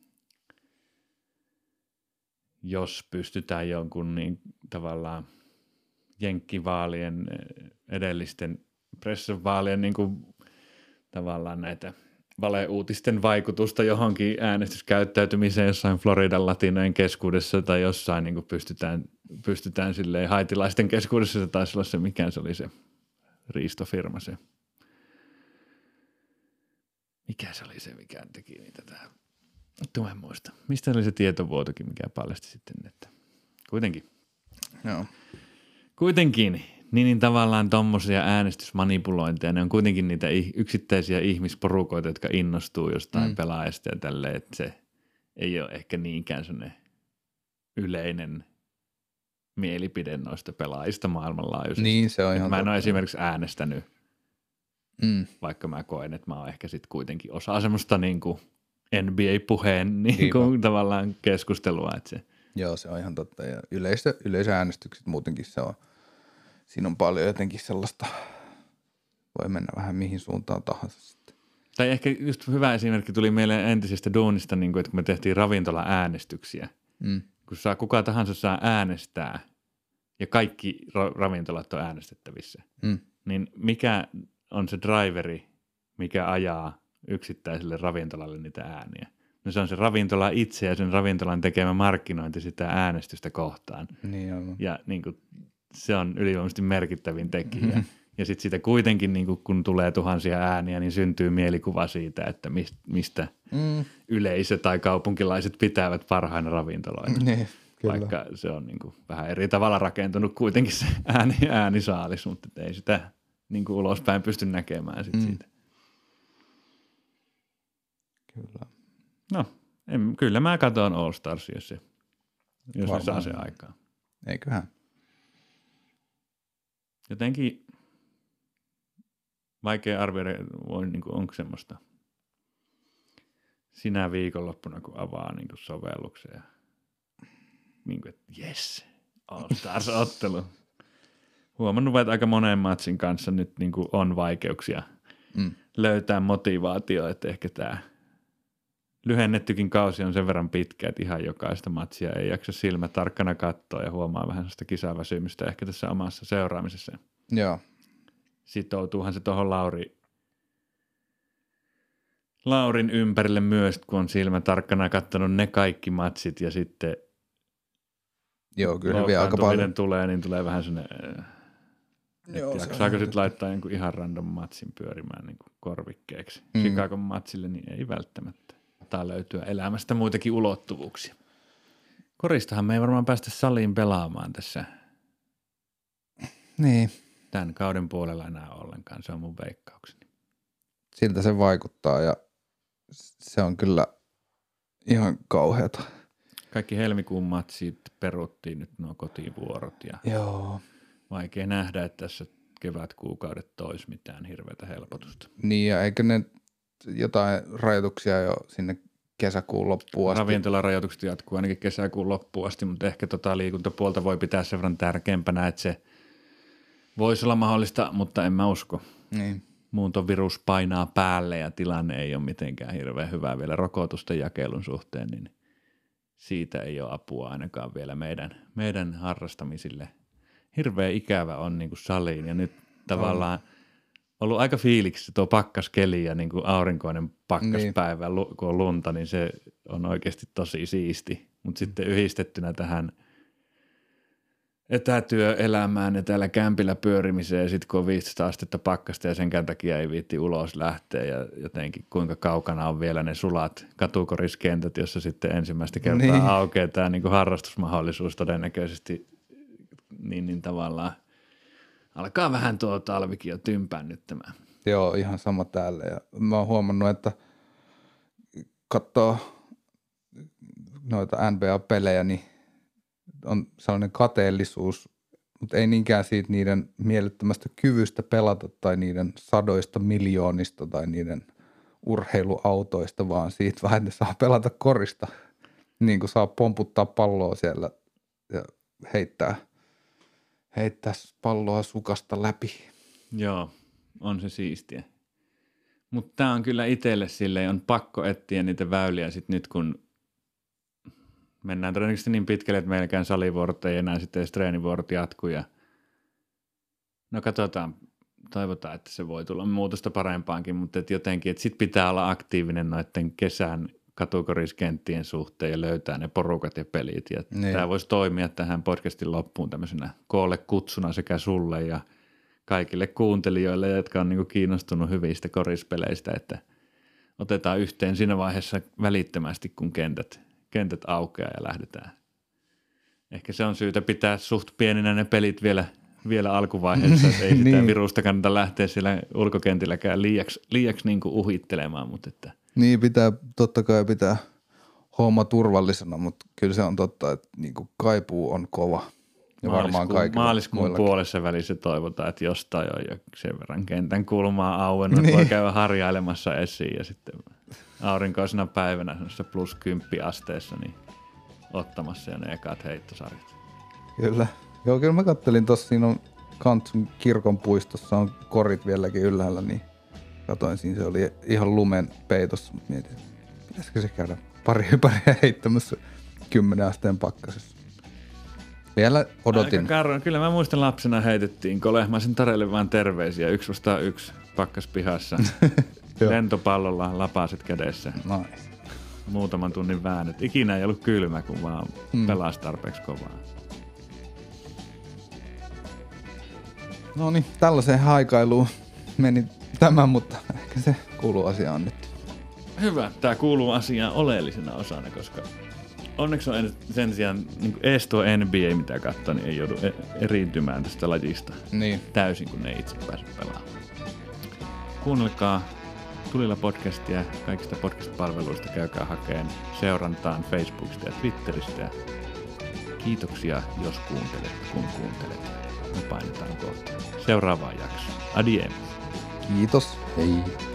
jos pystytään jonkun niin tavallaan jenkkivaalien edellisten pressavaalien niin kuin tavallaan näitä valeuutisten vaikutusta johonkin äänestyskäyttäytymiseen jossain Floridan latinojen keskuudessa tai jossain niin kuin pystytään, pystytään silleen haitilaisten keskuudessa, se taisi olla se, mikä se oli se riistofirma se. Mikä se oli se, mikä teki niitä tähän? Nyt mä en muista. Mistä oli se tietovuotokin, mikä paljasti sitten, että kuitenkin. Joo. Kuitenkin. Niin, niin tavallaan tommosia äänestysmanipulointeja, ne on kuitenkin niitä yksittäisiä ihmisporukoita, jotka innostuu jostain mm. pelaajasta ja tälleen, että se ei ole ehkä niinkään sellainen yleinen mielipide noista pelaajista maailmanlaajuisesti. Niin, se on ihan mä en totta. ole esimerkiksi äänestänyt, mm. vaikka mä koen, että mä oon ehkä sitten kuitenkin osa semmoista niin kuin N B A-puheen niin kuin tavallaan keskustelua. Että se. Joo, se on ihan totta. Ja yleisö, yleisöäänestykset muutenkin se on. Siinä on paljon jotenkin sellaista, voi mennä vähän mihin suuntaan tahansa sitten. Tai ehkä just hyvä esimerkki tuli mieleen entisestä duunista, niin kuin, että kun me tehtiin ravintola-äänestyksiä. Mm. Kun saa, kuka tahansa saa äänestää ja kaikki ra- ravintolat on äänestettävissä, mm. niin mikä on se driveri, mikä ajaa yksittäiselle ravintolalle niitä ääniä? No se on se ravintola itse ja sen ravintolan tekemä markkinointi sitä äänestystä kohtaan. Niin on. Ja niin kuin, se on ylivoimaisesti merkittävin tekijä. Mm-hmm. Ja sitten siitä kuitenkin, niin kun tulee tuhansia ääniä, niin syntyy mielikuva siitä, että mistä mm. yleisö tai kaupunkilaiset pitävät parhaina ravintoloina. Niin, vaikka se on niin kuin vähän eri tavalla rakentunut kuitenkin se ääni, äänisaalis, mutta ei sitä niin kuin ulospäin pysty näkemään sit mm. siitä. Kyllä. No, en, kyllä mä katson All Stars, jos se, jos se saa se aikaa. Eiköhän. Jotenkin vaikea arvioida, niin kuin, onko semmoista sinä viikonloppuna, kun avaa niin kuin sovelluksen ja niin kuin, että jes, All Stars-ottelu. Huomannut, että aika monen matsin kanssa nyt niin kuin on vaikeuksia mm. löytää motivaatio, että ehkä tämä lyhennettykin kausi on sen verran pitkä, että ihan jokaista matsia ei jaksa silmä tarkkana katsoa ja huomaa vähän sellaista kisaväsymystä ehkä tässä omassa seuraamisessa. Joo. Sitoutuuhan se tuohon Lauri, Laurin ympärille myös, kun on silmä tarkkana katsonut ne kaikki matsit ja sitten joo, kyllä vielä aika paljon tulee, niin tulee vähän sellainen, Joo, jaksaako sitten laittaa jonkun ihan random matsin pyörimään niin kuin korvikkeeksi. Mm. Chicagon matsille, niin ei välttämättä. Tää löytyä elämästä muitakin ulottuvuuksia. Koristahan me ei varmaan päästä saliin pelaamaan tässä niin. tämän kauden puolella enää ollenkaan. Se on mun veikkaukseni. Siltä se vaikuttaa ja se on kyllä ihan kauheata. Kaikki helmikuun matsit peruttiin nyt nuo kotivuorot ja joo. Vaikea nähdä, että tässä kevätkuukaudet toisi mitään hirveätä helpotusta. Niin ja eikö ne jotain rajoituksia jo sinne kesäkuun loppuun asti. Ravintolarajoitukset jatkuu ainakin kesäkuun loppuun asti, mutta ehkä tota liikuntapuolta voi pitää sen verran tärkeämpänä, että se voisi olla mahdollista, mutta en mä usko. Niin. Muuntovirus painaa päälle ja tilanne ei ole mitenkään hirveän hyvä vielä rokotusten jakelun suhteen, niin siitä ei ole apua ainakaan vielä meidän, meidän harrastamisille. Hirveän ikävä on niin kuin saliin ja nyt tavallaan ollut aika fiiliksi tuo pakkaskeli ja niin kuin aurinkoinen pakkaspäivä, niin. kun on lunta, niin se on oikeasti tosi siisti. Mutta sitten yhdistettynä tähän etätyöelämään ja täällä kämpillä pyörimiseen ja sitten kun on viisitoista astetta pakkasta ja senkään takia ei viitti ulos lähteä ja jotenkin kuinka kaukana on vielä ne sulat katukoriskentät, jossa sitten ensimmäistä kertaa niin. aukeaa tämä niin kuin harrastusmahdollisuus todennäköisesti, niin, niin tavallaan alkaa vähän tuo talvikin jo tympännyttämään. Joo, ihan sama täällä ja mä oon huomannut, että katsoo noita N B A-pelejä, niin on sellainen kateellisuus, mutta ei niinkään siitä niiden mielettömästä kyvystä pelata tai niiden sadoista miljoonista tai niiden urheiluautoista, vaan siitä vähän, että saa pelata korista, niin kuin saa pomputtaa palloa siellä ja heittää, heittää palloa sukasta läpi. Joo, on se siistiä. Mutta tämä on kyllä itselle silleen, on pakko etsiä niitä väyliä sit nyt, kun mennään todennäköisesti niin pitkälle, että meilläkään salivuorot ei enää sitten edes treenivuorot jatkuu. Ja no katsotaan, toivotaan, että se voi tulla muutosta parempaankin, mutta et jotenkin, että sit pitää olla aktiivinen noiden kesän katukoriskenttien suhteen ja löytää ne porukat ja pelit. Ja niin. Tämä voisi toimia tähän podcastin loppuun tämmöisenä koolle kutsuna sekä sulle ja kaikille kuuntelijoille, jotka on niinku kiinnostunut hyvistä korispeleistä, että otetaan yhteen siinä vaiheessa välittömästi, kun kentät kentät aukeaa ja lähdetään. Ehkä se on syytä pitää suht pieninä ne pelit vielä, vielä alkuvaiheessa, että ei sitä niin. virusta kannata lähteä siellä ulkokentilläkään liiaksi, liiaksi niin kuin uhittelemaan. Mutta että. Niin pitää, totta kai pitää homma turvallisena, mutta kyllä se on totta, että niin kuin kaipuu on kova. Ja varmaan kaikilla maaliskuun muillakin. Puolessa välissä toivotaan, että jostain on jo sen verran kentän kulmaa auennut, niin. voi käydä harjailemassa esiin ja sitten aurinkoisena päivänä plus kymppi asteessa niin ottamassa ja ne ekat heittosarjat. Kyllä. Joo, kyllä mä kattelin tossa, siinä on Kantsun kirkon puistossa on korit vieläkin ylhäällä, niin katoin siinä, se oli ihan lumen peitossa, mutta mietin, pitäisikö se käydä pari hypäriä heittämässä kymmenen asteen pakkasessa. Vielä odotin. Aika kyllä mä muistan lapsena heitettiin Kolehmaisen Tarelle vaan terveisiä, yksi vastaan yksi pakkaspihassa. Lentopallolla lapaset kädessä. Nice. Muutaman tunnin väännöt. Ikinä ei ollut kylmä, kun vaan mm. pelasi tarpeeksi kovaa. No niin, tällaiseen haikailuun meni tämä, mutta ehkä se kuuluu asiaan nyt. Hyvä, tämä kuuluu asiaan oleellisena osana, koska onneksi on sen sijaan niin edes tuo N B A, mitä katsoo, niin ei joudu eriytymään tästä lajista niin. täysin, kun ne itse pääse pelaamaan. Kuunnelkaa Tulilla podcastia kaikista podcast-palveluista, käykää hakeen seurantaan Facebookista ja Twitteristä. Ja kiitoksia, jos kuuntelet, kun kuuntelet. Me painetaan kohta seuraavaan jaksoon. Adiemus. Kiitos, hei.